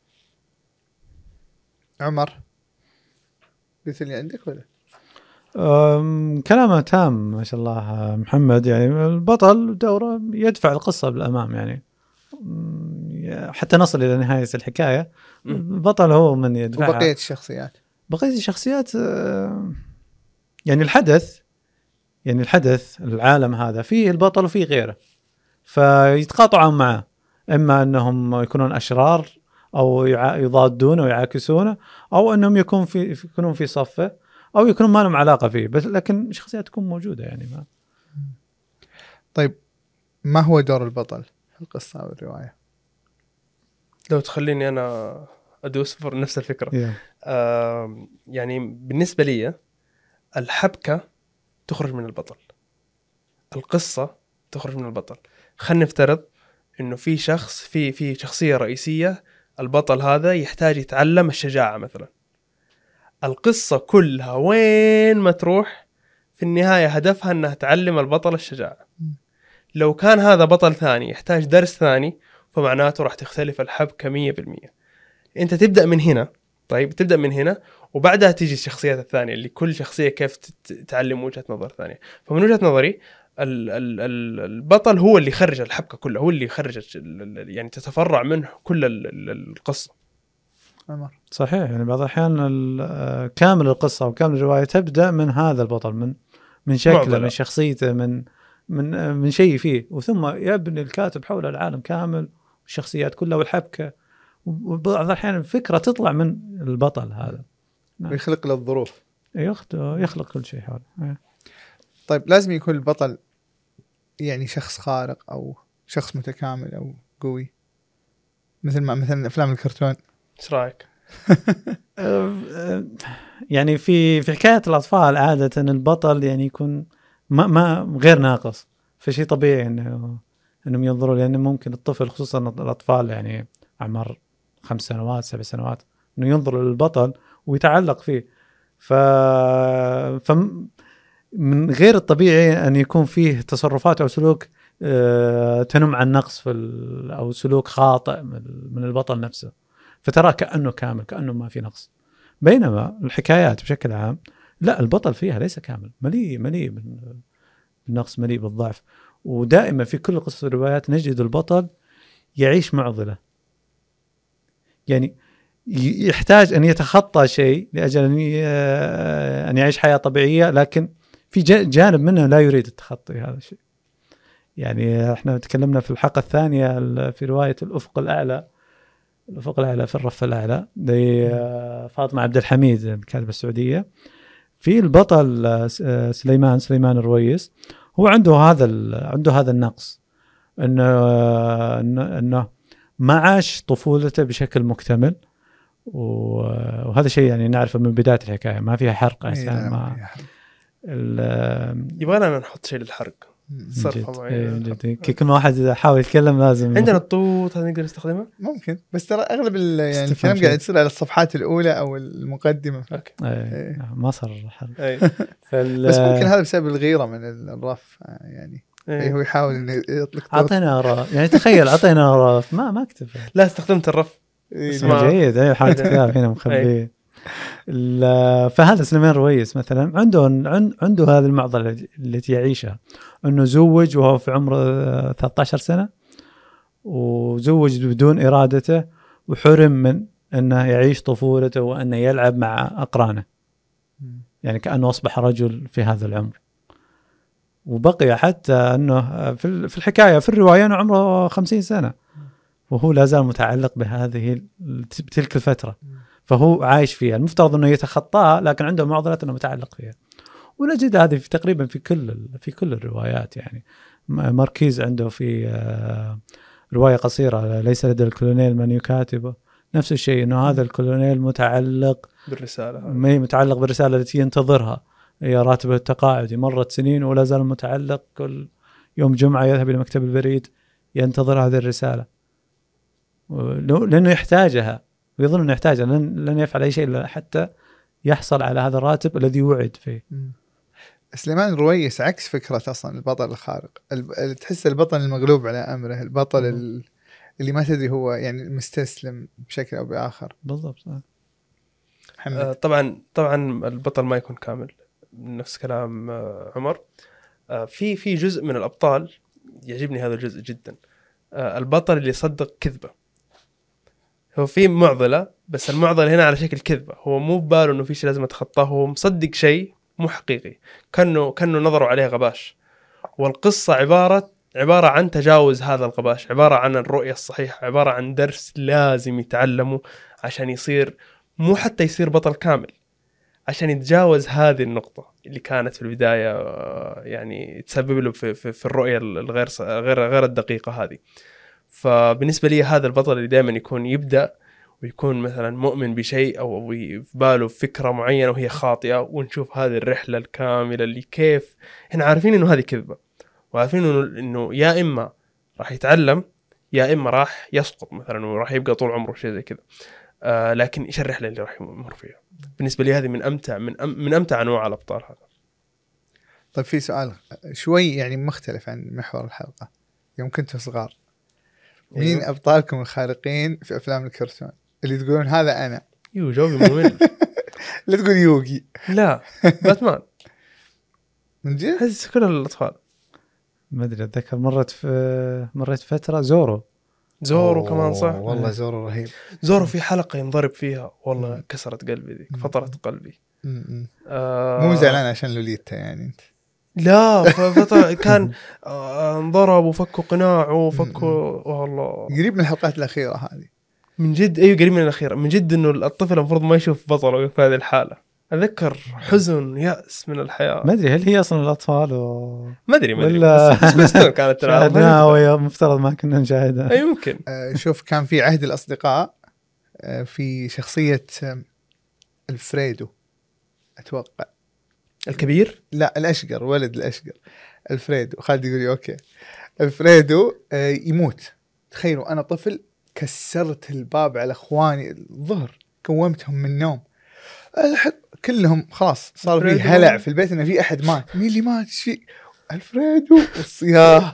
عمر قلت اللي عندك ولا؟ كلامه تام ما شاء الله محمد. يعني البطل دوره يدفع القصة بالأمام، يعني حتى نصل إلى نهاية الحكاية. م. البطل هو من يدفعها. وبقية الشخصيات بقية الشخصيات يعني الحدث يعني الحدث العالم هذا فيه البطل وفيه غيره، فيتقاطعون معه، إما أنهم يكونون أشرار أو يضادونه ويعاكسونه، أو أنهم يكون في يكونون في صفه، أو يكونون ما لهم علاقة فيه، بس لكن الشخصيات تكون موجودة يعني ما. طيب ما هو دور البطل في القصة أو الرواية؟ لو تخليني أنا أدوس في نفس الفكرة. yeah. آه يعني بالنسبة لي الحبكة تخرج من البطل، القصة تخرج من البطل. خلينا نفترض إنه في شخص في في شخصية رئيسية، البطل هذا يحتاج يتعلم الشجاعة مثلا. القصة كلها وين ما تروح في النهاية هدفها أنها تعلم البطل الشجاعة. لو كان هذا بطل ثاني يحتاج درس ثاني فمعناته راح تختلف الحبكة مية بالمية. أنت تبدأ من هنا، طيب تبدأ من هنا وبعدها تيجي الشخصيات الثانية اللي كل شخصية كيف تتعلم وجهة نظر ثانية. فمن وجهة نظري ال ال ال البطل هو اللي يخرج الحبكة كلها، هو اللي يخرج يعني تتفرع منه كل ال ال القصة. صحيح. يعني بعض الأحيان كامل القصة وكامل الرواية تبدأ من هذا البطل، من من شكله معضلة. من شخصيته، من من من شيء فيه، وثم يبني الكاتب حول العالم كامل والشخصيات كلها والحبكة، وبعض الأحيان فكرة تطلع من البطل هذا. نعم. ويخلق له الظروف، يخلق كل شيء حوله. طيب لازم يكون البطل يعني شخص خارق أو شخص متكامل أو قوي مثل ما مثلا أفلام الكرتون؟ إيش رأيك؟ يعني في في حكاية الأطفال عادة البطل يعني يكون ما ما غير ناقص، فشيء طبيعي إنه إنهم ينظروا، لأن ممكن الطفل خصوصا الأطفال يعني أعمار خمس سنوات سبع سنوات إنه ينظر للبطل ويتعلق فيه. ف ف من غير الطبيعي أن يكون فيه تصرفات أو سلوك تنم عن نقص في أو سلوك خاطئ من البطل نفسه، فترى كأنه كامل، كأنه ما في نقص. بينما الحكايات بشكل عام لا، البطل فيها ليس كامل، مليء مليء بالنقص، مليء بالضعف. ودائما في كل قصص الروايات نجد البطل يعيش معضلة، يعني يحتاج أن يتخطى شيء لأجل أن يعيش حياة طبيعية، لكن في جانب منه لا يريد التخطي هذا الشيء. يعني احنا تكلمنا في الحلقة الثانية في رواية الأفق الأعلى، الأفق الأعلى في الرف الأعلى لفاطمة عبد الحميد الكاتبة السعودية. في البطل سليمان سليمان الرويس، هو عنده هذا عنده هذا النقص، إنه إنه ما عاش طفولته بشكل مكتمل، وهذا شيء يعني نعرفه من بداية الحكاية، ما فيها حرق عشان ما يبغانا نحط شيء للحرق. صرفة معينة. جد كي كل واحد إذا حاول يتكلم لازم. عندنا الطوط هذا نقدر نستخدمها ممكن، بس ترى اغلب ال- يعني استفهام الكلام قاعد يصير على الصفحات الاولى او المقدمه. اوكي. أي. ما صار حل. أي. فال... بس ممكن هذا بسبب الغيره من الرف يعني. أي. أي هو يحاول انه يطلق طوط. اعطينا رف يعني تخيل اعطينا رف ما ما اكتب. لا استخدمت الرف. إيه، اسمع. جيد اي حاط كتاب هنا مخبيه. ال- فهذا سليمان رويس مثلا عنده عن- عنده هذه المعضله التي يعيشها، انه زوج وهو في عمره ثلاثة عشر سنه، وزوج بدون ارادته، وحرم من انه يعيش طفولته وانه يلعب مع اقرانه، يعني كانه اصبح رجل في هذا العمر. وبقي حتى انه في في الحكايه في الروايه انه عمره خمسين سنه وهو لا زال متعلق بهذه تلك الفتره، فهو عايش فيها. المفترض انه يتخطاها، لكن عنده معضله انه متعلق فيها. ونجد هذه في تقريبا في كل في كل الروايات. يعني ماركيز عنده في روايه قصيره ليس لدى الكولونيل من يكاتبه، نفس الشيء، انه هذا الكولونيل متعلق بالرساله، ما متعلق بالرساله التي ينتظرها، هي راتبه التقاعدي. مرت سنين ولا زال متعلق، كل يوم جمعه يذهب الى مكتب البريد ينتظر هذه الرساله لانه يحتاجها، ويظن انه يحتاجها، لن لن يفعل اي شيء الا حتى يحصل على هذا الراتب الذي وعد فيه. سليمان رويس عكس فكرة أصلا البطل الخارق. الب... تحس البطل المغلوب على أمره، البطل ال... اللي ما تدري هو يعني مستسلم بشكل أو بآخر. بالضبط. آه طبعا طبعا البطل ما يكون كامل، نفس كلام آه عمر. آه في في جزء من الأبطال يعجبني هذا الجزء جدا، آه البطل اللي يصدق كذبة. هو في معضلة، بس المعضلة هنا على شكل كذبة، هو مو بباله إنه في شيء لازم أتخطاه، هو مصدق شيء مو حقيقي، كأنه كأنه نظروا عليه غباش. والقصة عبارة عبارة عن تجاوز هذا الغباش، عبارة عن الرؤية الصحيحة، عبارة عن درس لازم يتعلمه عشان يصير، مو حتى يصير بطل كامل، عشان يتجاوز هذه النقطة اللي كانت في البداية يعني تسبب له في, في, في الرؤية الغير غير غير الدقيقة هذه. فبالنسبة لي هذا البطل اللي دائما يكون يبدأ ويكون مثلا مؤمن بشيء أو في باله فكرة معينة وهي خاطئة، ونشوف هذه الرحلة الكاملة اللي كيف هنا عارفين إنه هذه كذبة، وعارفين إنه إنه يا إما راح يتعلم يا إما راح يسقط مثلا وراح يبقى طول عمره شيء زي كذا. آه لكن إيش الرحلة اللي راح يمر فيها؟ بالنسبة لي هذه من أمتع من أم من أمتع أنواع الأبطال هذا. طيب في سؤال شوي يعني مختلف عن محور الحلقة. يوم كنتوا صغار مين أيوه. أبطالكم الخارقين في أفلام الكرتون اللي تقولون هذا أنا؟ يو جوابي ممل. لا تقول يوغي. لا باتمان من جد؟ حس كل الأطفال. ما أدري أتذكر مرت في مرت فترة زورو زورو كمان صح. والله زورو رهيب. زورو في حلقة ينضرب فيها والله كسرت قلبي ذيك، فطرت قلبي. آه مو زعلان عشان لوليتا يعني انت؟ لا فترة كان آه انضرب وفكوا قناعه وفكوا والله قريب من الحلقات الأخيرة هذه من جد. أيوة قريب من الأخيرة من جد، إنه الطفل المفروض ما يشوف بطله في هذه الحالة. أذكر حزن يأس من الحياة. ما أدري هل هي أصلا الأطفال و... ما أدري ما أدري ولا بس بس كانت شاهدناها وهي مفترض ما كنا نشاهدها. أي ممكن. آه شوف كان في عهد الأصدقاء آه في شخصية آه الفريدو أتوقع الكبير. لا الأشقر، ولد الأشقر الفريدو. خالد يقول أوكي الفريدو آه يموت. تخيلوا أنا طفل كسرت الباب على إخواني الظهر، كومتهم من النوم، كلهم خلاص صار في هلع في البيت إن في أحد مات. مين اللي مات؟ إيش في؟ الفريدو. والصياح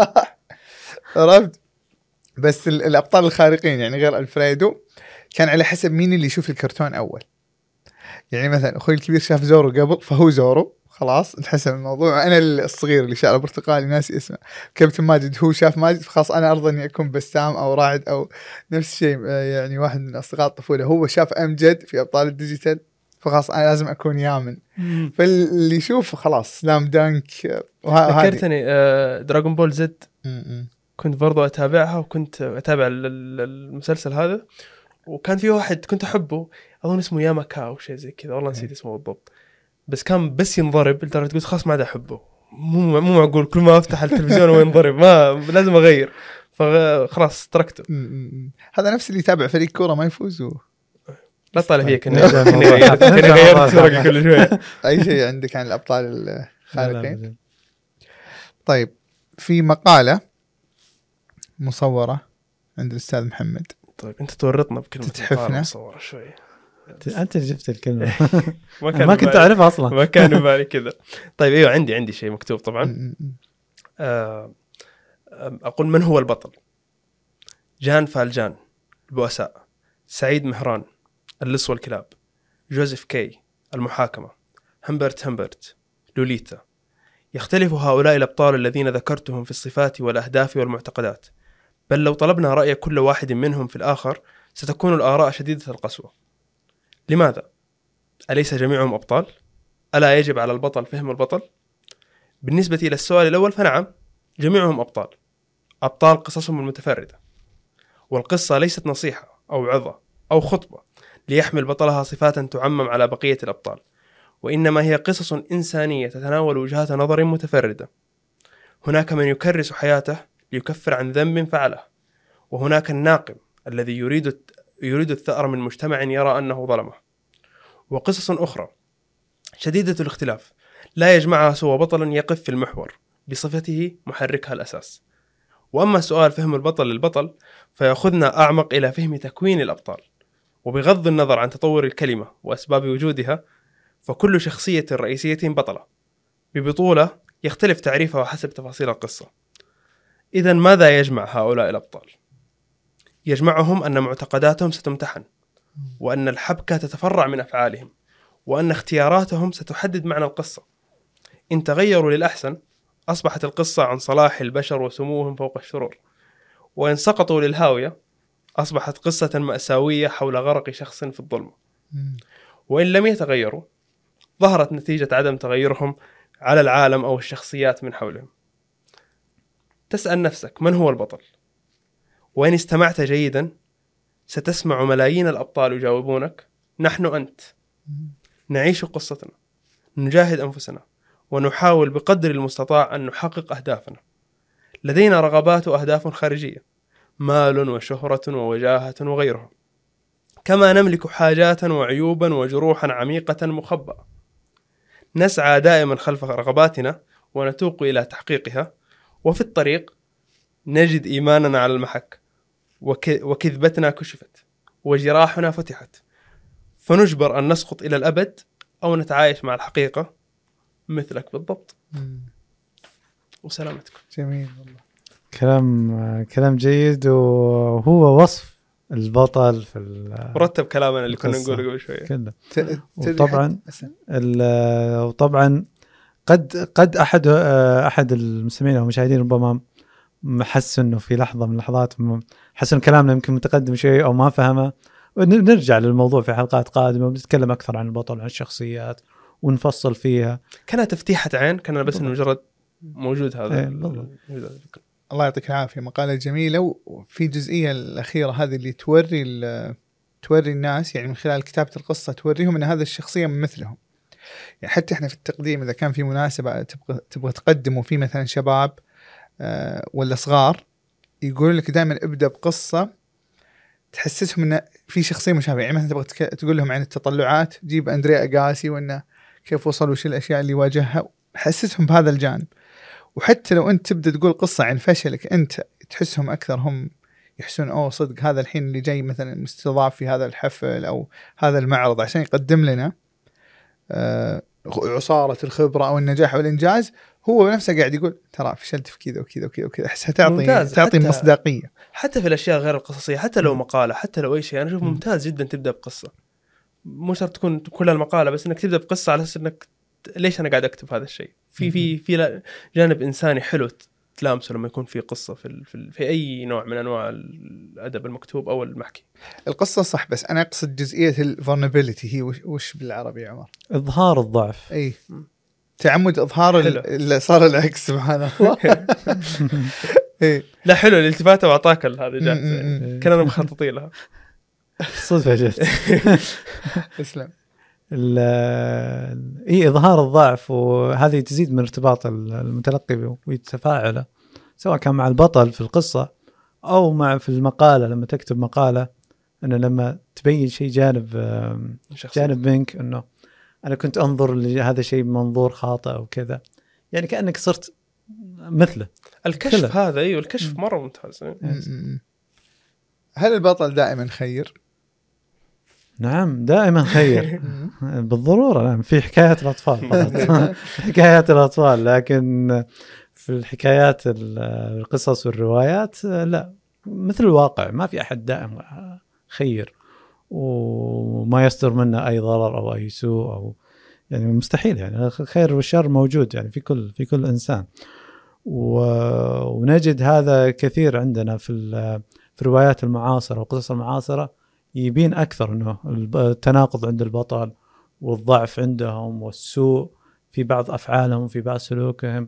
عرفت. بس الأبطال الخارقين يعني غير الفريدو كان على حسب مين اللي يشوف الكرتون أول. يعني مثلا أخوي الكبير شاف زورو قبل فهو زورو خلاص انحسب الموضوع. أنا الصغير اللي شعره برتقالي ناسي اسمه كابتن ماجد هو شاف ماجد فخلاص أنا أرضى أني أكون بسام أو راعد أو نفس الشيء. يعني واحد من أصدقاء الطفولة هو شاف أمجد في أبطال الديجيتال فخلاص أنا لازم أكون يامن. فاللي يشوف خلاص سلام دانك. ذكرتني آه دراغون بول زد كنت برضو أتابعها وكنت أتابع المسلسل هذا، وكان في واحد كنت أحبه أظن اسمه ياماكا أو شيء زي كذا والله نسيت اسمه بالضبط، بس كان بس ينضرب لدرجة قلت خلاص ما عاد أحبه. مو مو معقول كل ما أفتح التلفزيون وينضرب ما لازم أغير، فخلاص تركته. هذا نفس اللي يتابع فريق كورة ما يفوزوا. لا طالع فيه كنا كنا غيرت فرقة كل شوية. أي شيء عندك عن الأبطال الخارقين؟ طيب في مقالة مصورة عند الأستاذ محمد. طيب أنت تورطنا بكلمة تتحفنا مصورة شوي. أنت اللي جبت الكلمة. ما, كان ما كنت أعرفها أصلا. ما كان بالي كذا. طيب أيوة عندي عندي شيء مكتوب طبعا. آه أقول من هو البطل؟ جان فالجان، البؤساء، سعيد مهران، اللص والكلاب، جوزيف كي، المحاكمة، همبرت همبرت، لوليتا. يختلف هؤلاء الأبطال الذين ذكرتهم في الصفات والأهداف والمعتقدات، بل لو طلبنا رأي كل واحد منهم في الآخر ستكون الآراء شديدة القسوة. لماذا؟ أليس جميعهم أبطال؟ ألا يجب على البطل فهم البطل؟ بالنسبة إلى السؤال الأول فنعم، جميعهم أبطال، أبطال قصصهم المتفردة، والقصة ليست نصيحة أو عظة أو خطبة ليحمل بطلها صفات تعمم على بقية الأبطال، وإنما هي قصص إنسانية تتناول وجهات نظر متفردة. هناك من يكرس حياته ليكفر عن ذنب فعله، وهناك الناقم الذي يريد يريد الثأر من مجتمع يرى أنه ظلمه. وقصص أخرى شديدة الاختلاف لا يجمعها سوى بطل يقف في المحور بصفته محركها الأساس. وأما سؤال فهم البطل للبطل فيأخذنا أعمق إلى فهم تكوين الأبطال، وبغض النظر عن تطور الكلمة وأسباب وجودها فكل شخصية رئيسية بطلة ببطولة يختلف تعريفها حسب تفاصيل القصة. إذن ماذا يجمع هؤلاء الأبطال؟ يجمعهم أن معتقداتهم ستمتحن، وأن الحبكة تتفرع من أفعالهم، وأن اختياراتهم ستحدد معنى القصة. إن تغيروا للأحسن أصبحت القصة عن صلاح البشر وسموهم فوق الشرور، وإن سقطوا للهاوية أصبحت قصة مأساوية حول غرق شخص في الظلم. وإن لم يتغيروا ظهرت نتيجة عدم تغيرهم على العالم أو الشخصيات من حولهم. تسأل نفسك من هو البطل؟ وإن استمعت جيدا ستسمع ملايين الأبطال يجاوبونك نحن أنت. نعيش قصتنا، نجاهد أنفسنا، ونحاول بقدر المستطاع أن نحقق أهدافنا. لدينا رغبات وأهداف خارجية، مال وشهرة ووجاهة وغيرها، كما نملك حاجات وعيوبا وجروحا عميقة مخبأة. نسعى دائما خلف رغباتنا ونتوق إلى تحقيقها، وفي الطريق نجد إيماننا على المحك، وكذبتنا كشفت، وجراحنا فتحت، فنجبر أن نسقط إلى الأبد أو نتعايش مع الحقيقة مثلك بالضبط. مم. وسلامتكم. جميل والله. كلام كلام جيد، وهو وصف البطل في مرتب كلامنا اللي كنا نقوله قبل شوية كله. ت- وطبعا وطبعا قد قد أحد أحد المستمعين أو المشاهدين ربما حس إنه في لحظة من اللحظات حس إن كلامنا يمكن متقدم شيء أو ما فهمه، ونرجع للموضوع في حلقات قادمة ونتكلم أكثر عن البطل وعن الشخصيات ونفصل فيها. كانت تفتيحة عين، كان بس إنه مجرد موجود هذا. إيه بالضبط. الله يعطيك العافية، مقالة جميلة. وفي جزئية الأخيرة هذه اللي توري توري الناس يعني من خلال كتابة القصة توريهم أن هذا الشخصية من مثلهم. يعني حتى إحنا في التقديم إذا كان في مناسبة تبغى تبغى تقدموا في مثلا شباب آه ولا صغار، يقول لك دائما ابدأ بقصة تحسسهم إن في شخصية مشابهة. يعني مثلا تبغى تقول لهم عن التطلعات، جيب أندريا أغاسي وإنه كيف وصل وش الأشياء اللي واجهها، حسسهم بهذا الجانب. وحتى لو أنت تبدأ تقول قصة عن فشلك أنت تحسهم أكثر، هم يحسون أوه صدق هذا الحين اللي جاي مثلا مستضاف في هذا الحفل أو هذا المعرض عشان يقدم لنا آه عصارة الخبرة أو النجاح أو الإنجاز، هو بنفسه قاعد يقول ترى فشلت في كذا وكذا وكذا وكذا. أحسها تعطي تعطي مصداقية حتى في الأشياء غير القصصية، حتى لو مقالة، حتى لو أي شيء. أنا أشوف ممتاز جدا تبدأ بقصة، مو شرط تكون كل المقالة، بس إنك تبدأ بقصة على أساس إنك ليش أنا قاعد أكتب هذا الشيء. في في في جانب إنساني حلو تلامسه لما يكون في قصة في في, في أي نوع من أنواع الأدب المكتوب أو المحكي. القصة صح، بس أنا أقصد جزئية الفولنربيليتي. هي وش بالعربي يا عمر؟ إظهار الضعف. أي تعمد إظهار اللي صار العكس سبحان الله. إيه لا حلو الالتفاتة وأعطاك هذا جاهز يعني. كنا مخططين لها صدفة جت. اسلم. اي اظهار الضعف، وهذه تزيد من ارتباط المتلقي ويتفاعله سواء كان مع البطل في القصة او مع في المقالة. لما تكتب مقالة انه لما تبين شيء جانب جانب منك انه انا كنت انظر لهذا الشيء بمنظور خاطئ او كذا، يعني كأنك صرت مثله. الكشف كله. هذا ايوه الكشف مره ممتاز. م-م. هل البطل دائما خير؟ نعم دائما خير بالضرورة. نعم في حكايات الأطفال حكايات الأطفال، لكن في الحكايات القصص والروايات لا، مثل الواقع ما في أحد دائم خير وما يصدر منه أي ضرر أو أي سوء أو يعني مستحيل. يعني الخير والشر موجود يعني في كل في كل إنسان، ونجد هذا كثير عندنا في في الروايات المعاصرة وقصص المعاصرة. يبين أكثر إنه التناقض عند البطل والضعف عندهم والسوء في بعض أفعالهم وفي بعض سلوكهم.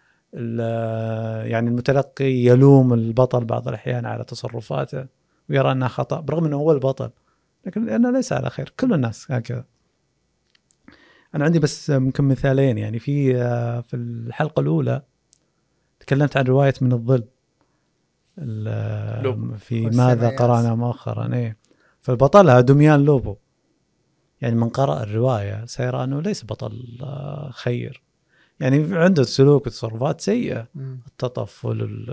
يعني المتلقي يلوم البطل بعض الأحيان على تصرفاته ويرى أنها خطأ برغم أنه هو البطل، لكن لأنه ليس على خير. كل الناس هكذا. أنا عندي بس ممكن مثالين. يعني في في الحلقة الأولى تكلمت عن رواية من الظل في ماذا قرأنا مؤخرا. إيه فالبطلها دميان لوبو. يعني من قرأ الرواية سيرى أنه ليس بطل خير، يعني عنده سلوك وتصرفات سيئة، التطفل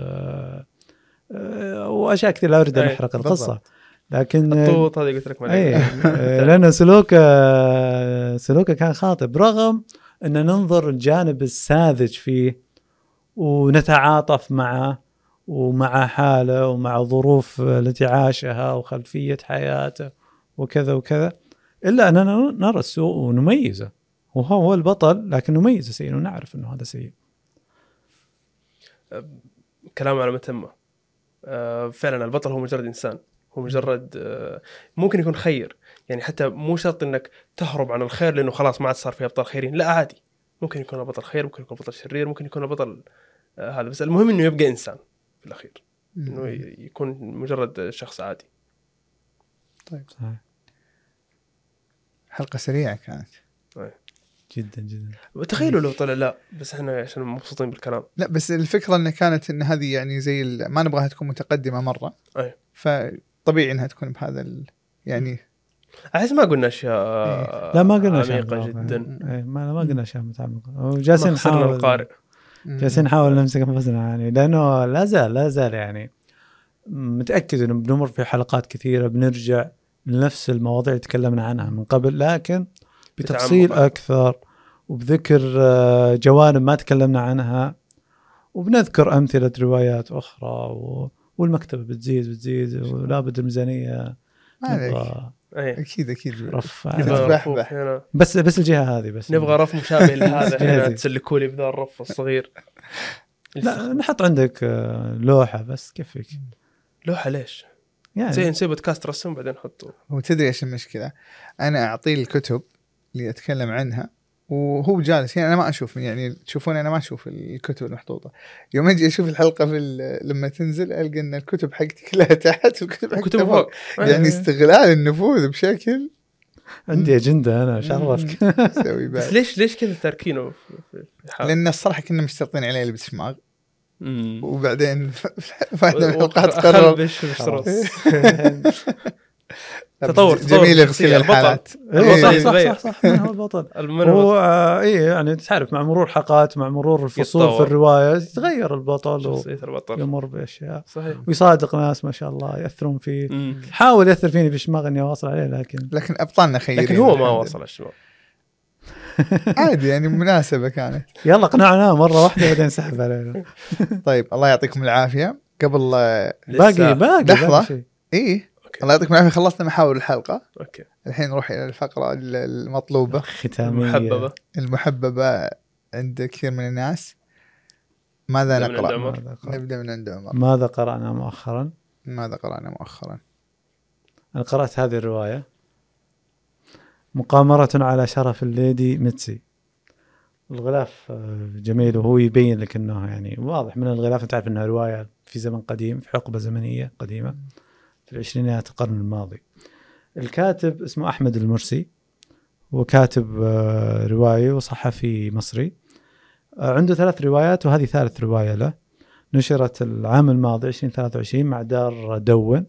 وأشياء كثير. لا أريد أن أحرق القصة، لكن الطوط هذه قلت لك أيه لأن سلوكه سلوكه كان خاطئ، برغم أن ننظر الجانب الساذج فيه ونتعاطف معه ومع حاله ومع ظروف التي عاشها وخلفية حياته وكذا وكذا، إلا أننا نرى السوء ونميزه. وهو هو البطل لكن نميزه سيء ونعرف أنه هذا سيء. كلام على متمة. فعلا البطل هو مجرد إنسان، هو مجرد ممكن يكون خير. يعني حتى مو شرط أنك تهرب عن الخير لأنه خلاص ما عاد صار في أبطال خيرين، لا عادي. ممكن يكون البطل خير، ممكن يكون بطل شرير، ممكن يكون البطل هذا، بس المهم إنه يبقى إنسان في الأخير، إنه يكون مجرد شخص عادي. طيب صحيح. حلقة سريعة كانت. طيب. جدا جدا. وتخيلوا لو طلع لا، بس احنا عشان مبسوطين بالكلام. لا بس الفكرة إن كانت إن هذه يعني زي ما نبغاها تكون متقدمة مرة. أي. فطبيعي إنها تكون بهذا ال يعني. أحس ما قلنا أشياء إيه. لا ما قلنا عميقة جدا. إيه ما ما قلنا أشياء متعمقة. وجالسين نحاول القارئ. جالسين نحاول نمسك أنفسنا يعني، لأنه لا زال لا زال يعني متأكد إنه بنمر في حلقات كثيرة بنرجع لنفس المواضيع اللي تكلمنا عنها من قبل، لكن بتفصيل أكثر وبذكر جوانب ما تكلمنا عنها، وبنذكر أمثلة روايات أخرى و... والمكتبة بتزيد بتزيد ولا بد الميزانية نبغى أكيد أكيد رف بس بس الجهة هذه بس نبغى رف مشابه لهذا هنا تسلكوا لي بذا الرف الصغير. لا نحط عندك لوحة بس كيفك. لوحة ليش؟ يعني زي نسيب بودكاست رسم بعدين نحطه. هو تدري إيش المشكلة؟ أنا أعطيه الكتب اللي أتكلم عنها وهو جالس يعني أنا ما أشوف، يعني تشوفون أنا ما أشوف الكتب المحطوطة. يوم أجي أشوف الحلقة في لما تنزل ألقى إن الكتب حقتي كلها تحت والكتب حقتي فوق. يعني استغلال النفوذ بشكل. عندي أجندة أنا شرفك. بس ليش ليش كذا تركينه؟ لأن الصراحة كنا مشترطين عليه لبس شماغ وبعدين فاحنا الحلقات قرر تطور جميلة في كل الحالات. صح صح صح صح هو البطل. هو إيه يعني تعرف مع مرور حلقات مع مرور الفصول في الرواية يتغير البطل ويمر بأشياء صحيح. ويصادق ناس ما شاء الله يأثرون فيه. مم. حاول يأثر فيني في الشماغ إني أواصل عليه لكن لكن أبطالنا خيرين، لكن هو ما وصل الشماغ عادي يعني مناسبة كانت. يلا قنعنا مرة واحدة بعدين سحب علينا. طيب الله يعطيكم العافية. قبل باقي باقي لحظة إيه الله يعطيكم العافية خلصنا محاور الحلقة. أوكي. الحين نروح إلى الفقرة المطلوبة ختامية المحببة المحببة عند كثير من الناس. ماذا نقرأ؟ ماذا نبدأ من عند عمر. ماذا قرأنا مؤخرا؟ ماذا قرأنا مؤخرا؟ أنا قرأت هذه الرواية مقامرة على شرف الليدي ميتسي. الغلاف جميل وهو يبين لك أنه يعني واضح من الغلاف تعرف أنها رواية في زمن قديم في حقبة زمنية قديمة في العشرينيات القرن الماضي. الكاتب اسمه أحمد المرسي وكاتب رواية وصحفي مصري. عنده ثلاث روايات وهذه ثالث رواية له، نشرت العام الماضي عشرين ثلاثة وعشرين مع دار دون.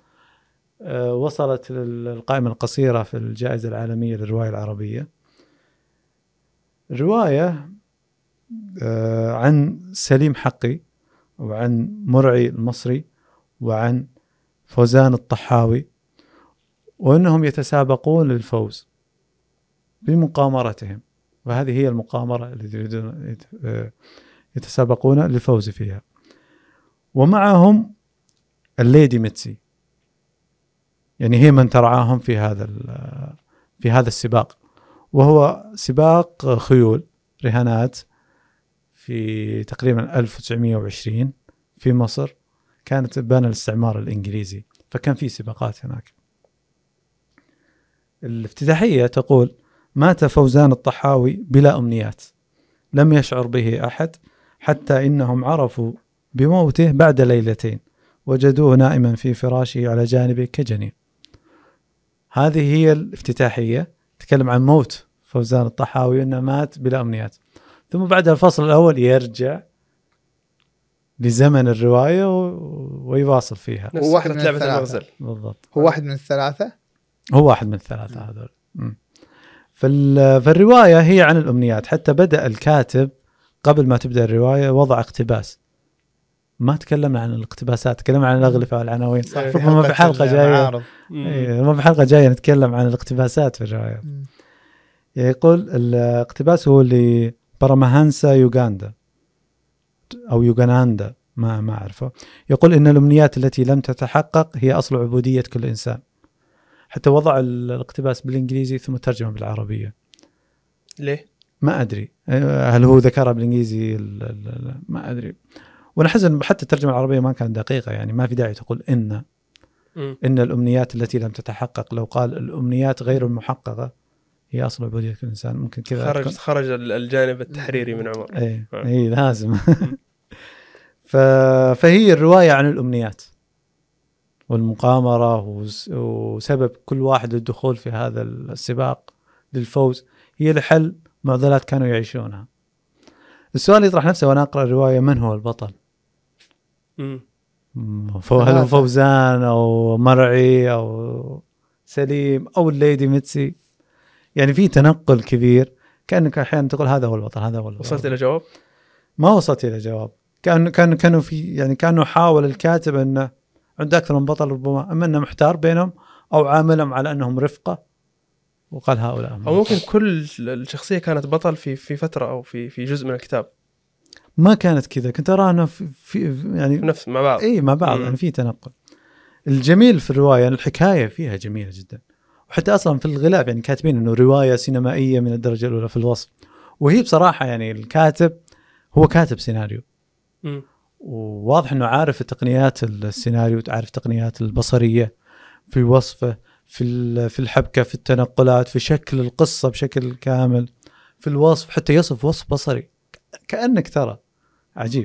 وصلت للقائمة القصيرة في الجائزة العالمية للرواية العربية. الرواية آه عن سليم حقي وعن مرعي المصري وعن فوزان الطحاوي، وأنهم يتسابقون للفوز بمقامرتهم، وهذه هي المقامرة التي يريدون يتسابقون للفوز فيها. ومعهم الليدي ميتسي، يعني هي من ترعاهم في هذا في هذا السباق، وهو سباق خيول رهانات في تقريبا ألف وتسعمائة وعشرين في مصر، كانت بان الاستعمار الإنجليزي، فكان في سباقات هناك. الافتتاحية تقول: مات فوزان الطحاوي بلا أمنيات، لم يشعر به أحد، حتى إنهم عرفوا بموته بعد ليلتين، وجدوه نائما في فراشه على جانبه كجنين. هذه هي الافتتاحية، تكلم عن موت فوزان الطحاوي أنه مات بلا أمنيات. ثم بعد الفصل الأول يرجع لزمن الرواية ويواصل فيها. نفس هو واحد فكرة من لعبة الثلاثة. المغزل. بالضبط، هو واحد من الثلاثة هو واحد من الثلاثة هذول. فالرواية هي عن الأمنيات، حتى بدأ الكاتب قبل ما تبدأ الرواية وضع اقتباس. ما تكلمنا عن الاقتباسات، تكلمنا عن الأغلفة والعناوين. ربما في حلقة جاية ما في حلقة جاية نتكلم عن الاقتباسات في الرواية. يقول الاقتباس هو لبرامهانسا يوغاندا أو يوغاناندا، ما ما أعرفه. يقول إن الأمنيات التي لم تتحقق هي أصل عبودية كل إنسان. حتى وضع الاقتباس بالإنجليزي ثم ترجمة بالعربية. ليه؟ ما أدري هل هو ذكرها بالإنجليزي، ما أدري. وأنا حزن حتى الترجمة العربية ما كانت دقيقة، يعني ما في داعي تقول إن م. إن الأمنيات التي لم تتحقق. لو قال الأمنيات غير المحققة هي أصل عبودية كل إنسان، ممكن كذا خرج تكون. خرج الجانب التحريري من عمر. إيه إيه لازم. ف... فهي الرواية عن الأمنيات والمقامرة وسبب كل واحد للدخول في هذا السباق للفوز، هي لحل معضلات كانوا يعيشونها. السؤال يطرح نفسه وأنا أقرأ الرواية: من هو البطل؟ هل هو فوزان أو مرعي أو سليم أو الليدي ميتسي؟ يعني في تنقل كبير، كأنك أحيانا تقول هذا هو البطل، هذا هو البطل. وصلت إلى جواب؟ ما وصلت إلى جواب. كان كان كانوا في يعني كانوا حاول الكاتب أنه عنده أكثر من بطل، ربما أما أنه محتار بينهم أو عاملهم على أنهم رفقة وقال هؤلاء. أو ممكن كل الشخصية كانت بطل في في فترة أو في في جزء من الكتاب. ما كانت كذا، كنت أرى أنه في, في يعني في نفس مع بعض. إيه مع بعض، يعني في تنقل. الجميل في الرواية أن الحكاية فيها جميلة جدا، وحتى أصلا في الغلاف يعني كاتبين أنه رواية سينمائية من الدرجة الأولى في الوصف. وهي بصراحة يعني الكاتب هو كاتب سيناريو، م. وواضح أنه عارف تقنيات السيناريو، عارف تقنيات البصرية في وصفه، في في الحبكة، في التنقلات، في شكل القصة بشكل كامل، في الوصف، حتى يصف وصف بصري كأنك ترى. عجيب.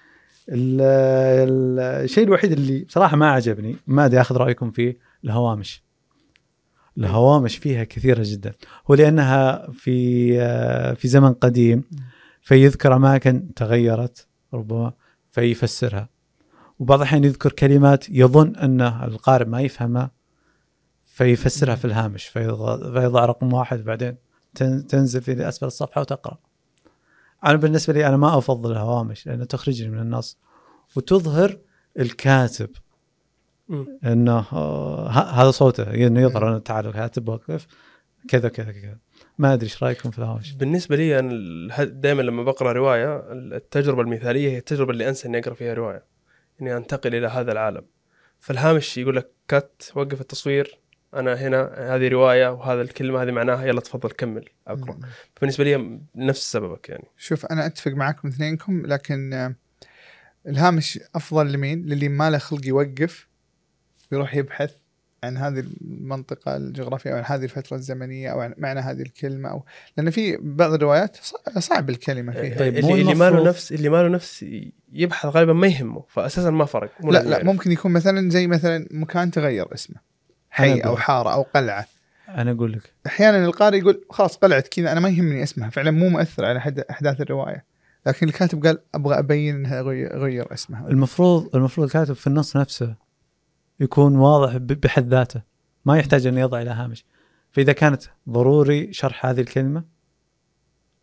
الشيء الوحيد اللي بصراحة ما عجبني، ما أدري أخذ رأيكم فيه، الهوامش. الهوامش فيها كثيرة جدا، هو لأنها في في زمن قديم، فيذكر أماكن تغيرت ربما فيفسرها، وبعض الأحيان يذكر كلمات يظن أن القارئ ما يفهمها فيفسرها في الهامش، فيضع رقم واحد بعدين تنزل في أسفل الصفحة وتقرأ. أنا بالنسبة لي أنا ما أفضل الهوامش، لأنها تخرجني من النص وتظهر الكاتب م. إنه هذا صوته، إنه يظهر أنه تعالوا كاتب وقف كذا كذا كذا. ما أدري إيش رأيكم في الهوامش؟ بالنسبة لي أنا دائما لما بقرأ رواية، التجربة المثالية هي التجربة اللي أنسى إني أقرأ فيها رواية، إني أنتقل إلى هذا العالم. فالهامش يقول لك كات، وقف التصوير، أنا هنا، هذه رواية وهذا الكلمة هذه معناها، يلا تفضل كمل أقرأ. بالنسبة لي نفس سببك يعني. شوف أنا أتفق معكم اثنينكم، لكن الهامش أفضل لمين؟ للي ما له خلق يوقف ويروح يبحث عن هذه المنطقة الجغرافية أو عن هذه الفترة الزمنية أو عن معنى هذه الكلمة، أو لأن في بعض الروايات صعب الكلمة فيها. طيب اللي, اللي ما له نفس اللي ما له نفس يبحث غالبا ما يهمه، فأساسا ما فرق. لا لا ممكن يكون مثلا زي مثلا مكان تغير اسمه، حي أو حارة أو قلعة. أنا أقول لك أحيانا القارئ يقول خلاص قلعة كذا أنا ما يهمني اسمها، فعلا مو مؤثر على أحداث الرواية، لكن الكاتب قال أبغى أبين أنها غير اسمها. المفروض المفروض الكاتب في النص نفسه يكون واضح بحد ذاته، ما يحتاج أن يضع إلى هامش. فإذا كانت ضروري شرح هذه الكلمة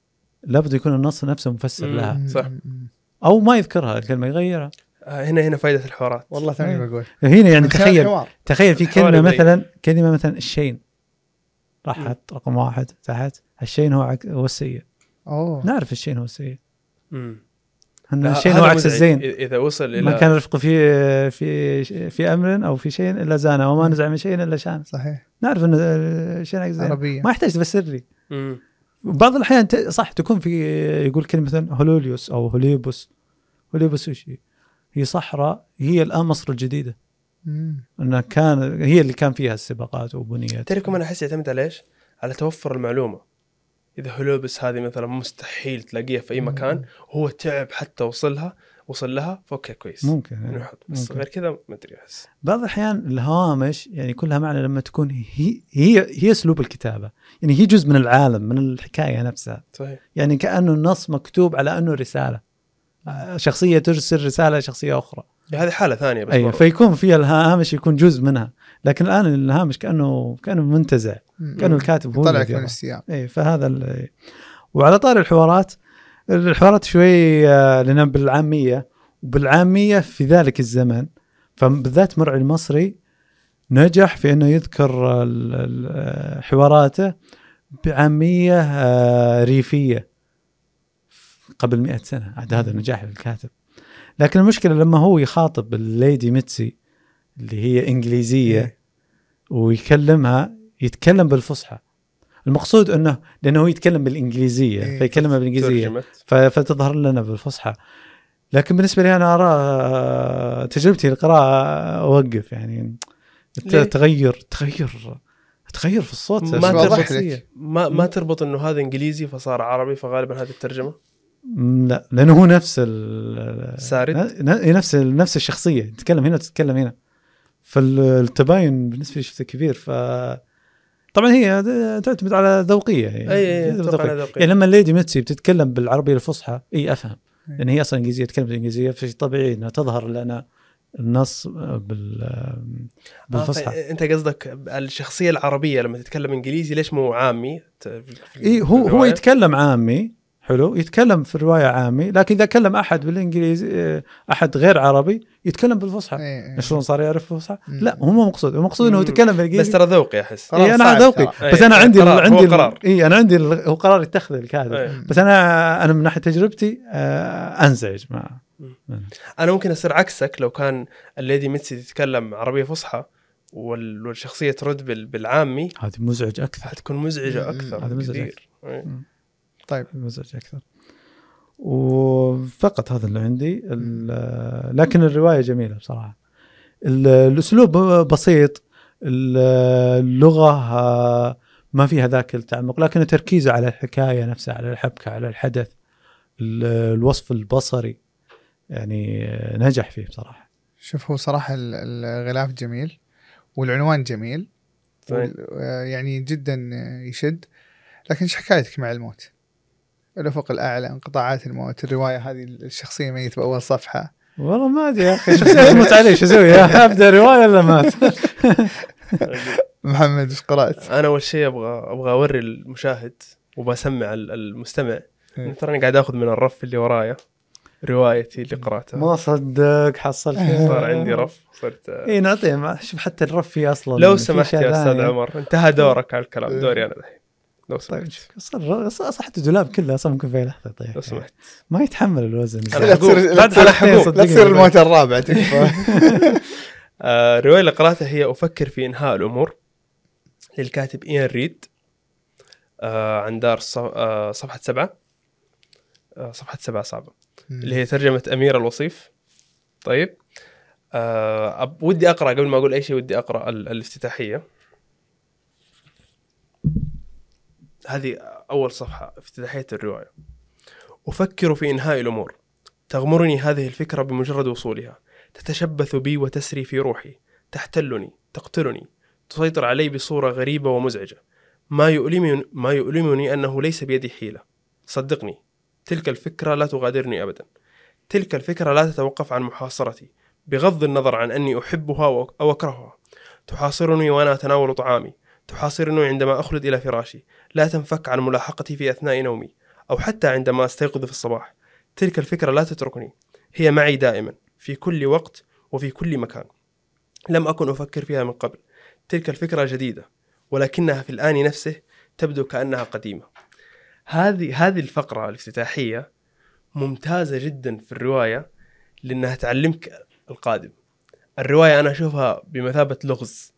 لابد يكون النص نفسه مفسر مم. لها، صح. او ما يذكرها الكلمه يغيرها. آه هنا هنا فائده الحوارات. والله ثاني أيه. بقول هنا يعني من خلال تخيل الحوار. تخيل في الحوار كلمه يبين. مثلا كلمه مثلا الشين، راح حط رقم واحد تحت الشين هو عك... هو السيء. اوه نعرف الشين هو السيء، مم. ان لا، الشين هذا هو عكس مزعج. الزين. اذا وصل الى ما كان رفق في في في امر او في شيء الا زانه، وما نزع من شيء الا شان. صحيح نعرف ان الشين عكس الزين، عربية ما يحتاج تفسر لي. مم. بعض الاحيان ت- صح تكون في يقول كلمه مثلا هولوليوس او هوليبوس. هوليبوس وش هي؟ هي صحراء، هي الان مصر الجديده، مم. انها كان هي اللي كان فيها السباقات وبنيت. تركم انا احس يعتمد على ايش؟ على توفر المعلومه. اذا هلوبس هذه مثلا مستحيل تلاقيها في اي مكان، هو تعب حتى وصلها وصل لها، فوكي كويس ممكن يعني. نحط. بس ممكن. غير كذا ما ادري احس. بعض الأحيان الهوامش يعني كلها معنى لما تكون هي هي هي أسلوب الكتابة، يعني هي جزء من العالم، من الحكاية نفسها. صحيح. يعني كأنه النص مكتوب على أنه رسالة، شخصية ترسل رسالة لشخصية أخرى. هذه حاله ثانيه بس. أي مرة. فيكون فيها الهامش يكون جزء منها، لكن الآن الهامش كأنه كأنه منتزع، مم. كأنه الكاتب هو يطلعك اللي من يرى. السياق. أي فهذا ال... وعلى طار الحوارات، الحوارات شوي آه، لنا بالعامية، وبالعامية في ذلك الزمن، فبالذات مرعي المصري نجح في أنه يذكر ال- ال- حواراته بعامية آه، ريفية قبل مئة سنة. عاد هذا نجاح للكاتب. لكن المشكلة لما هو يخاطب الليدي ميتسي اللي هي إنجليزية ويكلمها، يتكلم بالفصحى. المقصود أنه لأنه هو يتكلم بالإنجليزية إيه. فيكلمها بالإنجليزية ترجمت. ف- فتظهر لنا بالفصحى. لكن بالنسبة لي أنا أرى تجربتي القراءة أوقف يعني ليه؟ تغير تغير تغير في الصوت. ما أشياء واضح شخصية. لك. ما ما تربط انه هذا انجليزي فصار عربي، فغالبا هذه الترجمه. م، لا لأنه هو نفس ال سارد. ن- نفس نفس الشخصية، تتكلم هنا تتكلم هنا، فالتباين بالنسبة لي شفته كبير. ف طبعا هي تعتمد على ذوقية يعني. اي اي ذوقية. اتوقع أنا ذوقي. يعني لما الليدي ميتسي بتتكلم بالعربية الفصحى اي افهم، أي. لان هي اصلا انجليزيه تتكلم بالانجليزيه، فشيء طبيعي انها تظهر لنا النص بال بالفصحى. آه انت قصدك الشخصيه العربيه لما تتكلم انجليزي ليش مو عامي؟ ت- في- في اي هو هو الرواية؟ يتكلم عامي، حلو، يتكلم في الروايه عامي، لكن اذا كلم احد بالانجليزي احد غير عربي يتكلم بالفصحى. إيه، إيه. شلون صار يعرف الفصحى؟ مم. لا هو مو مقصود، المقصود انه هو مم. يتكلم بس بالانجليزي. ترى ذوقي احس. قرار إيه انا صعب ذوقي، ترى. بس أي، انا أي، عندي قرار، عندي هو ال- قرار. اي انا عندي ال- هو قرار يتخذ الكاتب. أي. بس انا انا من ناحيه تجربتي آه انزعج مع انا ممكن اصير عكسك لو كان الليدي ميتسي تتكلم عربيه فصحى وال- والشخصيه ترد بال- بالعامي، هذه مزعج اكثر. حتكون مزعجه مم. اكثر هذا مزعج كثير. أي. طيب مزعج أكثر. وفقط هذا اللي عندي. ال- لكن الرواية جميلة بصراحة. ال- الأسلوب بسيط، ال- اللغة آه، ما فيها ذاك التعمق، لكن تركيزه على الحكاية نفسها، على الحبكة، على الحدث، ال- الوصف البصري، يعني آه، نجح فيه بصراحة. شوف، هو صراحة ال- الغلاف جميل والعنوان جميل طيب. وال- آه، يعني جدا يشد. لكن ايش حكايتك مع الموت؟ الأفق الأعلى، انقطاعات الموت، الرواية هذه الشخصية ميت بأول صفحة. والله ما أدري يا أخي، شخصية تموت عليه شو أسوي؟ أبدأ رواية ولا مات؟ محمد ايش قرأت؟ انا اول شيء ابغى ابغى اوري المشاهد وبسمع ال- المستمع إيه. ترى انا قاعد اخذ من الرف اللي ورايا روايتي اللي قراتها. ما صدق حصل شيء. صار عندي رف، صرت اي نعطيه، ما شوف حتى الرف فيه اصلا. لو في سمحت أشياء يا استاذ ثانية. عمر، انتهى دورك على الكلام، دوري انا الحين. لو طيب سمحت صار صحت الدولاب كله اصلا ممكن في لحظه يطيح. لو سمحت. ما يتحمل الوزن. أنا لا حقوق. تصير لا بعد تصير أنا حقوق. لا تصير الموت الرابع تكفى. آه، الرواية اللي قرأتها هي أفكر في إنهاء الأمور للكاتب إيان ريد، آه، عن دار صف... آه، صفحة سبعة، آه، صفحة سبعة صعبة، اللي هي ترجمة أمير الوصيف. طيب آه، أب... ودي أقرأ قبل ما أقول أي شيء، ودي أقرأ ال... الافتتاحية. هذه أول صفحة، افتتاحية الرواية. أفكر في إنهاء الأمور، تغمرني هذه الفكرة بمجرد وصولها، تتشبث بي وتسري في روحي، تحتلني، تقتلني، تسيطر علي بصورة غريبة ومزعجة. ما يؤلمني, ما يؤلمني أنه ليس بيدي حيلة. صدقني، تلك الفكرة لا تغادرني أبدا. تلك الفكرة لا تتوقف عن محاصرتي، بغض النظر عن أني أحبها أو أكرهها. تحاصرني وأنا أتناول طعامي، تحاصرني عندما أخلد إلى فراشي، لا تنفك عن ملاحقتي في أثناء نومي. أو حتى عندما أستيقظ في الصباح، تلك الفكرة لا تتركني، هي معي دائما في كل وقت وفي كل مكان. لم أكن أفكر فيها من قبل، تلك الفكرة جديدة، ولكنها في الآن نفسه تبدو كأنها قديمة. هذه هذه الفقرة الافتتاحية ممتازة جدا في الرواية، لأنها تعلمك القادم. الرواية أنا أشوفها بمثابة لغز،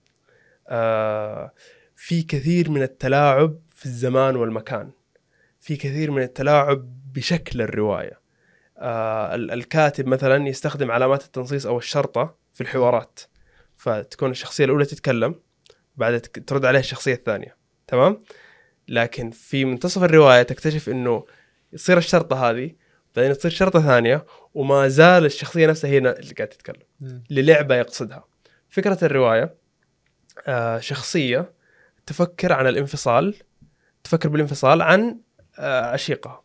آه في كثير من التلاعب في الزمان والمكان، في كثير من التلاعب بشكل الرواية. آه الكاتب مثلا يستخدم علامات التنصيص أو الشرطة في الحوارات، فتكون الشخصية الأولى تتكلم، بعد ترد عليها الشخصية الثانية، تمام؟ لكن في منتصف الرواية تكتشف إنه يصير الشرطة هذه، بعدين تصير شرطة ثانية، وما زال الشخصية نفسها هي اللي قاعدة تتكلم للعبة يقصدها. فكرة الرواية آه شخصية تفكر عن الانفصال، تفكر بالانفصال عن آه عشيقها،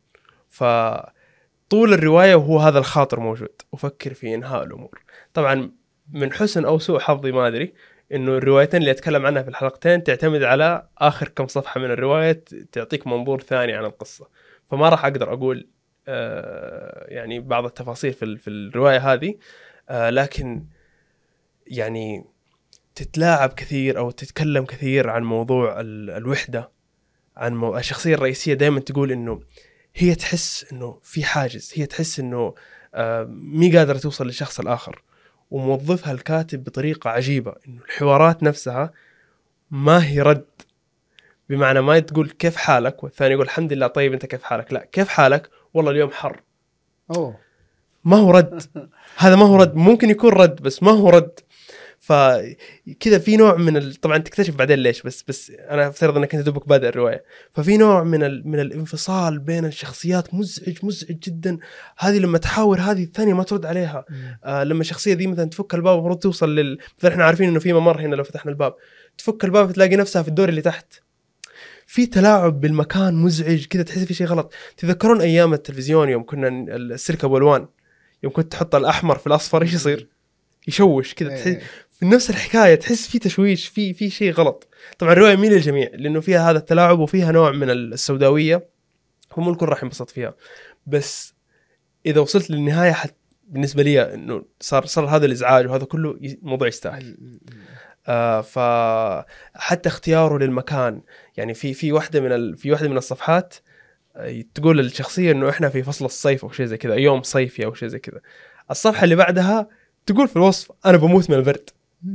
فطول الرواية وهو هذا الخاطر موجود، أفكر في إنهاء الأمور. طبعا من حسن أو سوء حظي ما أدري إنه الروايتين اللي أتكلم عنها في الحلقتين تعتمد على آخر كم صفحة من الرواية، تعطيك منظور ثاني عن القصة، فما راح أقدر أقول آه يعني بعض التفاصيل في في الرواية هذه، آه لكن يعني تتلاعب كثير أو تتكلم كثير عن موضوع الوحدة، عن مو... الشخصية الرئيسية دائما تقول إنه هي تحس إنه في حاجز، هي تحس إنه آه مي قادرة توصل للشخص الآخر، وموظفها الكاتب بطريقة عجيبة إنه الحوارات نفسها ما هي رد، بمعنى ما تقول كيف حالك والثاني يقول الحمد لله طيب أنت كيف حالك، لا كيف حالك والله اليوم حر. أوه. ما هو رد، هذا ما هو رد، ممكن يكون رد بس ما هو رد. فكذا في نوع من ال... طبعا تكتشف بعدين ليش، بس بس انا افترض انك انت دوبك بادئ الروايه، ففي نوع من ال... من الانفصال بين الشخصيات مزعج مزعج جدا. هذه لما تحاور هذه الثانيه ما ترد عليها، آه لما الشخصيه دي مثلا تفك الباب المفروض توصل لل، مثلا احنا عارفين انه في ممر هنا، لو فتحنا الباب تفك الباب تلاقي نفسها في الدور اللي تحت. في تلاعب بالمكان مزعج كذا، تحس في شيء غلط. تذكرون ايام التلفزيون يوم كنا السلكة والوان، يوم كنت تحط الاحمر في الاصفر ايش يصير؟ يشوش كذا، تحس في نفس الحكايه، تحس في تشويش، في في شيء غلط. طبعا الروايه مين للجميع لانه فيها هذا التلاعب وفيها نوع من السوداويه، هم الكل راح ينبسط فيها. بس اذا وصلت للنهايه حت بالنسبه لي انه صار صار هذا الازعاج وهذا كله موضوع يستاهل. آه فحتى اختياره للمكان، يعني في في واحده من ال... في واحده من الصفحات تقول للشخصيه انه احنا في فصل الصيف او شيء زي كذا، يوم صيفي او شيء زي كذا. الصفحه اللي بعدها تقول في الوصف انا بموت من البرد.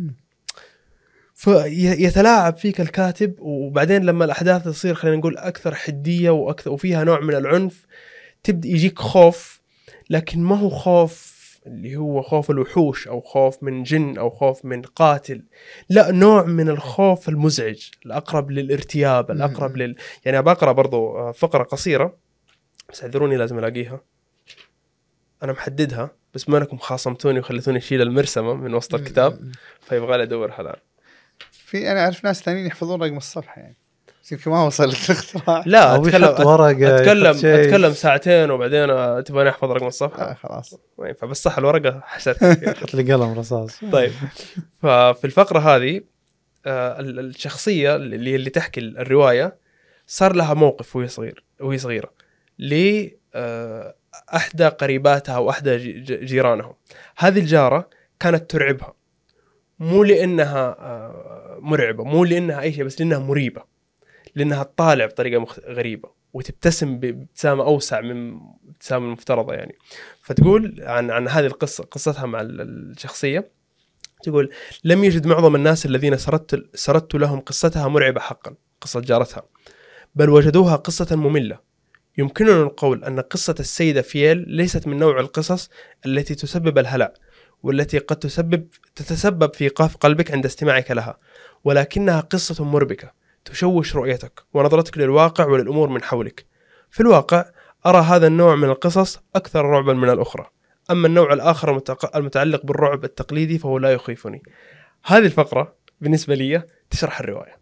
فيتلاعب فيك الكاتب، وبعدين لما الاحداث تصير خلينا نقول اكثر حديه واكثر وفيها نوع من العنف، تبدا يجيك خوف، لكن ما هو خوف اللي هو خوف الوحوش او خوف من جن او خوف من قاتل، لا، نوع من الخوف المزعج الاقرب للارتياب، الاقرب لل يعني بقرا برضو فقره قصيره بس اعذروني لازم الاقيها، انا محددها بس ما انكم خاصمتوني وخليتوني اشيل المرسمه من وسط الكتاب، فيبغى لي ادورها الان. في انا اعرف ناس ثانيين يحفظون رقم الصفحه، يعني يمكن ما وصلت الاختراع. لا اتكلم ورقه، اتكلم اتكلم ساعتين وبعدين تبغاني احفظ رقم الصفحه. آه خلاص ما ينفع، بس صح الورقه حشرت حط لي قلم رصاص. طيب، ففي الفقره هذه آه الشخصيه اللي اللي تحكي الروايه صار لها موقف وهي صغير وهي صغيره ل آه احدى قريباتها واحدى جيرانهم. هذه الجاره كانت ترعبها، مو لانها آه مرعبه، مو لانها اي شيء، بس لانها مريبه، لانها تطالع بطريقه مخ... غريبه وتبتسم بابتسامه اوسع من الابتسامه المفترضه يعني. فتقول عن عن هذه القصه، قصتها مع الشخصيه، تقول لم يجد معظم الناس الذين سردت سردت لهم قصتها مرعبه حقا، قصه جارتها، بل وجدوها قصه ممله. يمكننا القول ان قصه السيده فييل ليست من نوع القصص التي تسبب الهلع، والتي قد تسبب تتسبب في قاف قلبك عند استماعك لها، ولكنها قصه مربكه تشوش رؤيتك ونظرتك للواقع وللأمور من حولك. في الواقع أرى هذا النوع من القصص أكثر رعبا من الأخرى، أما النوع الآخر المتعلق بالرعب التقليدي فهو لا يخيفني. هذه الفقرة بالنسبة لي تشرح الرواية.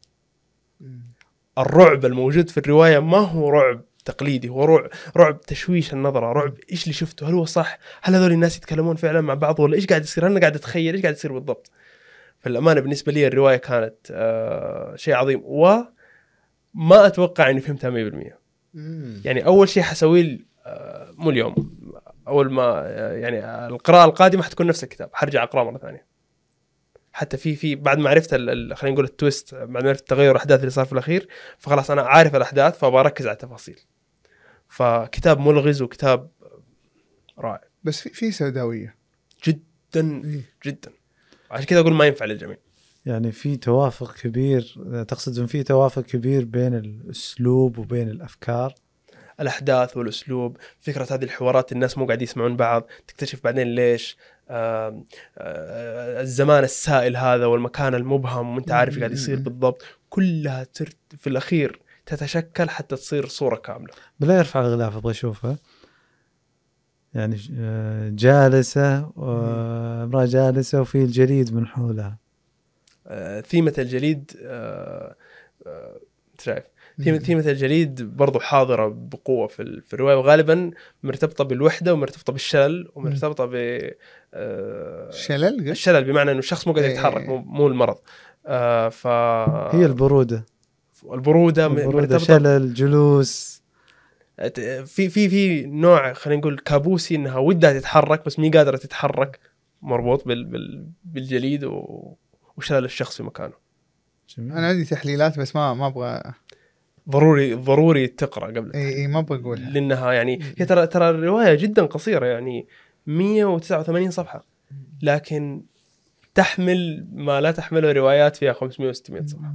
الرعب الموجود في الرواية ما هو رعب تقليدي، هو رعب, رعب تشويش النظرة، رعب إيش اللي شفته، هل هو صح، هل هذول الناس يتكلمون فعلا مع بعض، ولا إيش قاعد يصير، هل أنا قاعد أتخيل إيش قاعد يصير بالضبط. فالأمانة بالنسبة لي الرواية كانت آه شيء عظيم، وما أتوقع أني فهمتها مية بالمية. مم. يعني اول شيء حسويه آه، مو اليوم، اول ما آه، يعني القراءه القادمه حتكون نفس الكتاب، حرجع اقراه مره ثانيه. حتى في في بعد ما عرفت ال- ال- خلينا نقول التويست، بعد ما عرفت تغير الاحداث اللي صار في الاخير، فخلاص انا عارف الاحداث فبركز على التفاصيل. فكتاب ملغز وكتاب رائع بس في في سوداويه جدا إيه. جدا، عشان كذا اقول ما ينفع للجميع. يعني في توافق كبير، تقصد ان في توافق كبير بين الاسلوب وبين الافكار؟ الاحداث والاسلوب، فكره هذه الحوارات الناس مو قاعد يسمعون بعض، تكتشف بعدين ليش آه آه الزمان السائل هذا والمكان المبهم وانت عارف قاعد يصير بالضبط، كلها ترت في الاخير تتشكل حتى تصير صوره كامله. بلا يرفع الغلاف ابغى اشوفها. يعني آه، جالسه، امراه جالسه وفي الجليد من حولها. آه ثيمه الجليد، آه آه شايف ثيمة ثيمة الجليد برضو حاضرة بقوة في ال- في الرواية، وغالبا مرتبطة بالوحدة ومرتبطة بالشلل ومرتبطة ب آه شلل الشلل بمعنى إنه الشخص مو قادر إيه. يتحرك، مو, مو المرض. آه ف هي البرودة البرودة, م- البرودة مرتبطة شلل جلوس. في في في نوع خلينا نقول كابوسي إنها ودها تتحرك بس مي قادرة تتحرك، مربوط بال بال بالجليد و- وشلل الشخص في مكانه. جميل. انا عندي تحليلات بس ما ما ابغى ضروري ضروري تقرأ قبل اي اي ما ابغى اقولها لأنها يعني هي ترى ترى الرواية جدا قصيرة، يعني مية وتسعة وثمانين صفحة، لكن تحمل ما لا تحمله روايات فيها خمسمية وستمية صفحة.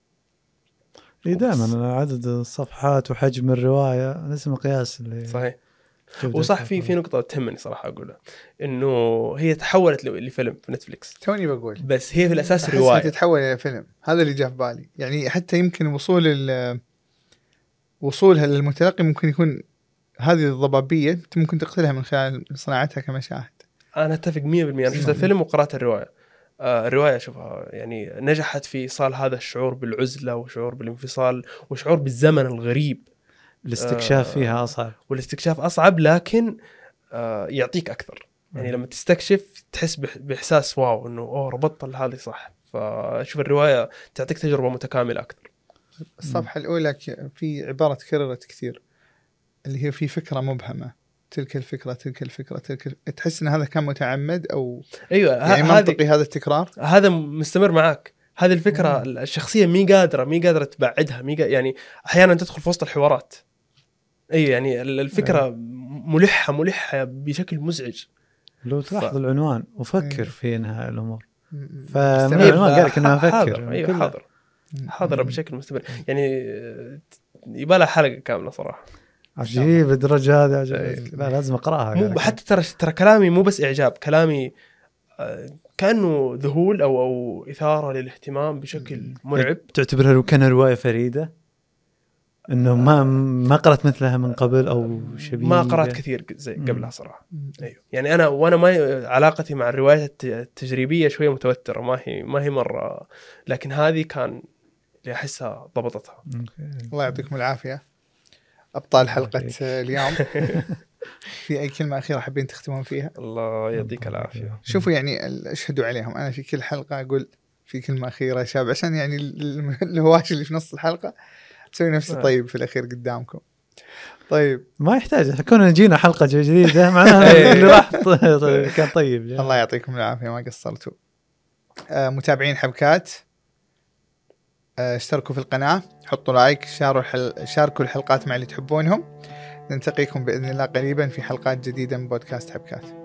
إيه دائما عدد الصفحات وحجم الرواية ليس مقياس اللي صحيح. وصح في في نقطة تهمني صراحة أقولها، إنه هي تحولت ل- لفيلم في نتفليكس، توني بقول بس هي في الأساس أحسها رواية. تتحول الى فيلم، هذا اللي جاء في بالي. يعني حتى يمكن وصول ال وصولها للمتلقي ممكن يكون هذه الضبابية انت ممكن تقتلها من خلال صناعتها كمشاهد. أنا أتفق مية بالمية. أنا شفت الفيلم وقرأت الرواية. آه الرواية شوفها يعني نجحت في إيصال هذا الشعور بالعزلة وشعور بالانفصال وشعور بالزمن الغريب. الاستكشاف آه فيها أصعب، والاستكشاف أصعب، لكن آه يعطيك أكثر. يعني لما تستكشف تحس بح- بإحساس واو إنه أوه ربطت هذه صح. فشوف الرواية تعطيك تجربة متكاملة أكثر. الصفحة الأولى ك- في عبارة تكررت كثير اللي هي في فكرة مبهمة، تلك الفكرة تلك الفكرة تلك الف... تحس إن هذا كان متعمد أو أيوة يعني ه- هذه منطقي هذا التكرار. هذا مستمر معك. هذه الفكرة مم. الشخصية مي قادرة مي قادرة تبعدها، مي قا... يعني أحيانا تدخل في وسط الحوارات. أيوة يعني ال- الفكرة ملحة ملحة بشكل مزعج. لو تلاحظ العنوان وفكر إيه. في انهاء الامور، م- فمن مستمر. العنوان قال لك انها افكر حاضر. أيوة كلها. حاضر حاضرة م- بشكل مستمر. يعني آه، يبقى لها حلقة كاملة صراحة. عجيب الدرجة هذه عجيب. إيه. لا لازم اقراها. مو قال لك. حتى ترى ترى كلامي مو بس إعجاب، كلامي آه، كأنه ذهول أو أو إثارة للاهتمام بشكل مرعب. تعتبرها لو كان رواية فريدة انه ما ما قرأت مثلها من قبل او شبيه؟ ما قرأت كثير زي مم. قبلها صراحة. م- ايوه يعني انا وانا ما علاقتي مع الروايات الت- التجريبيه شويه متوتره، ما هي ما هي مره، لكن هذه كان اللي احسها ضبطتها. الله يعطيكم العافية أبطال حلقة اليوم. في أي كلمة أخيرة حابين تختمون فيها؟ الله يعطيك العافيه. شوفوا يعني ال- اشهدوا عليهم. أنا في كل حلقة أقول في كلمة أخيرة شاب عشان يعني ال- الهواش اللي في نص الحلقة أسوي نفسي آه. طيب في الأخير قدامكم. طيب ما يحتاج كنا جينا حلقة جديدة معناها إيه. اللي راح ط- كان طيب. الله يعطيكم العافية ما قصرتوا. آه متابعين حبكات آه اشتركوا في القناة، حطوا لايك، شاروا الحل... شاركوا الحلقات مع اللي تحبونهم. نلتقيكم بإذن الله قريبا في حلقات جديدة من بودكاست حبكات.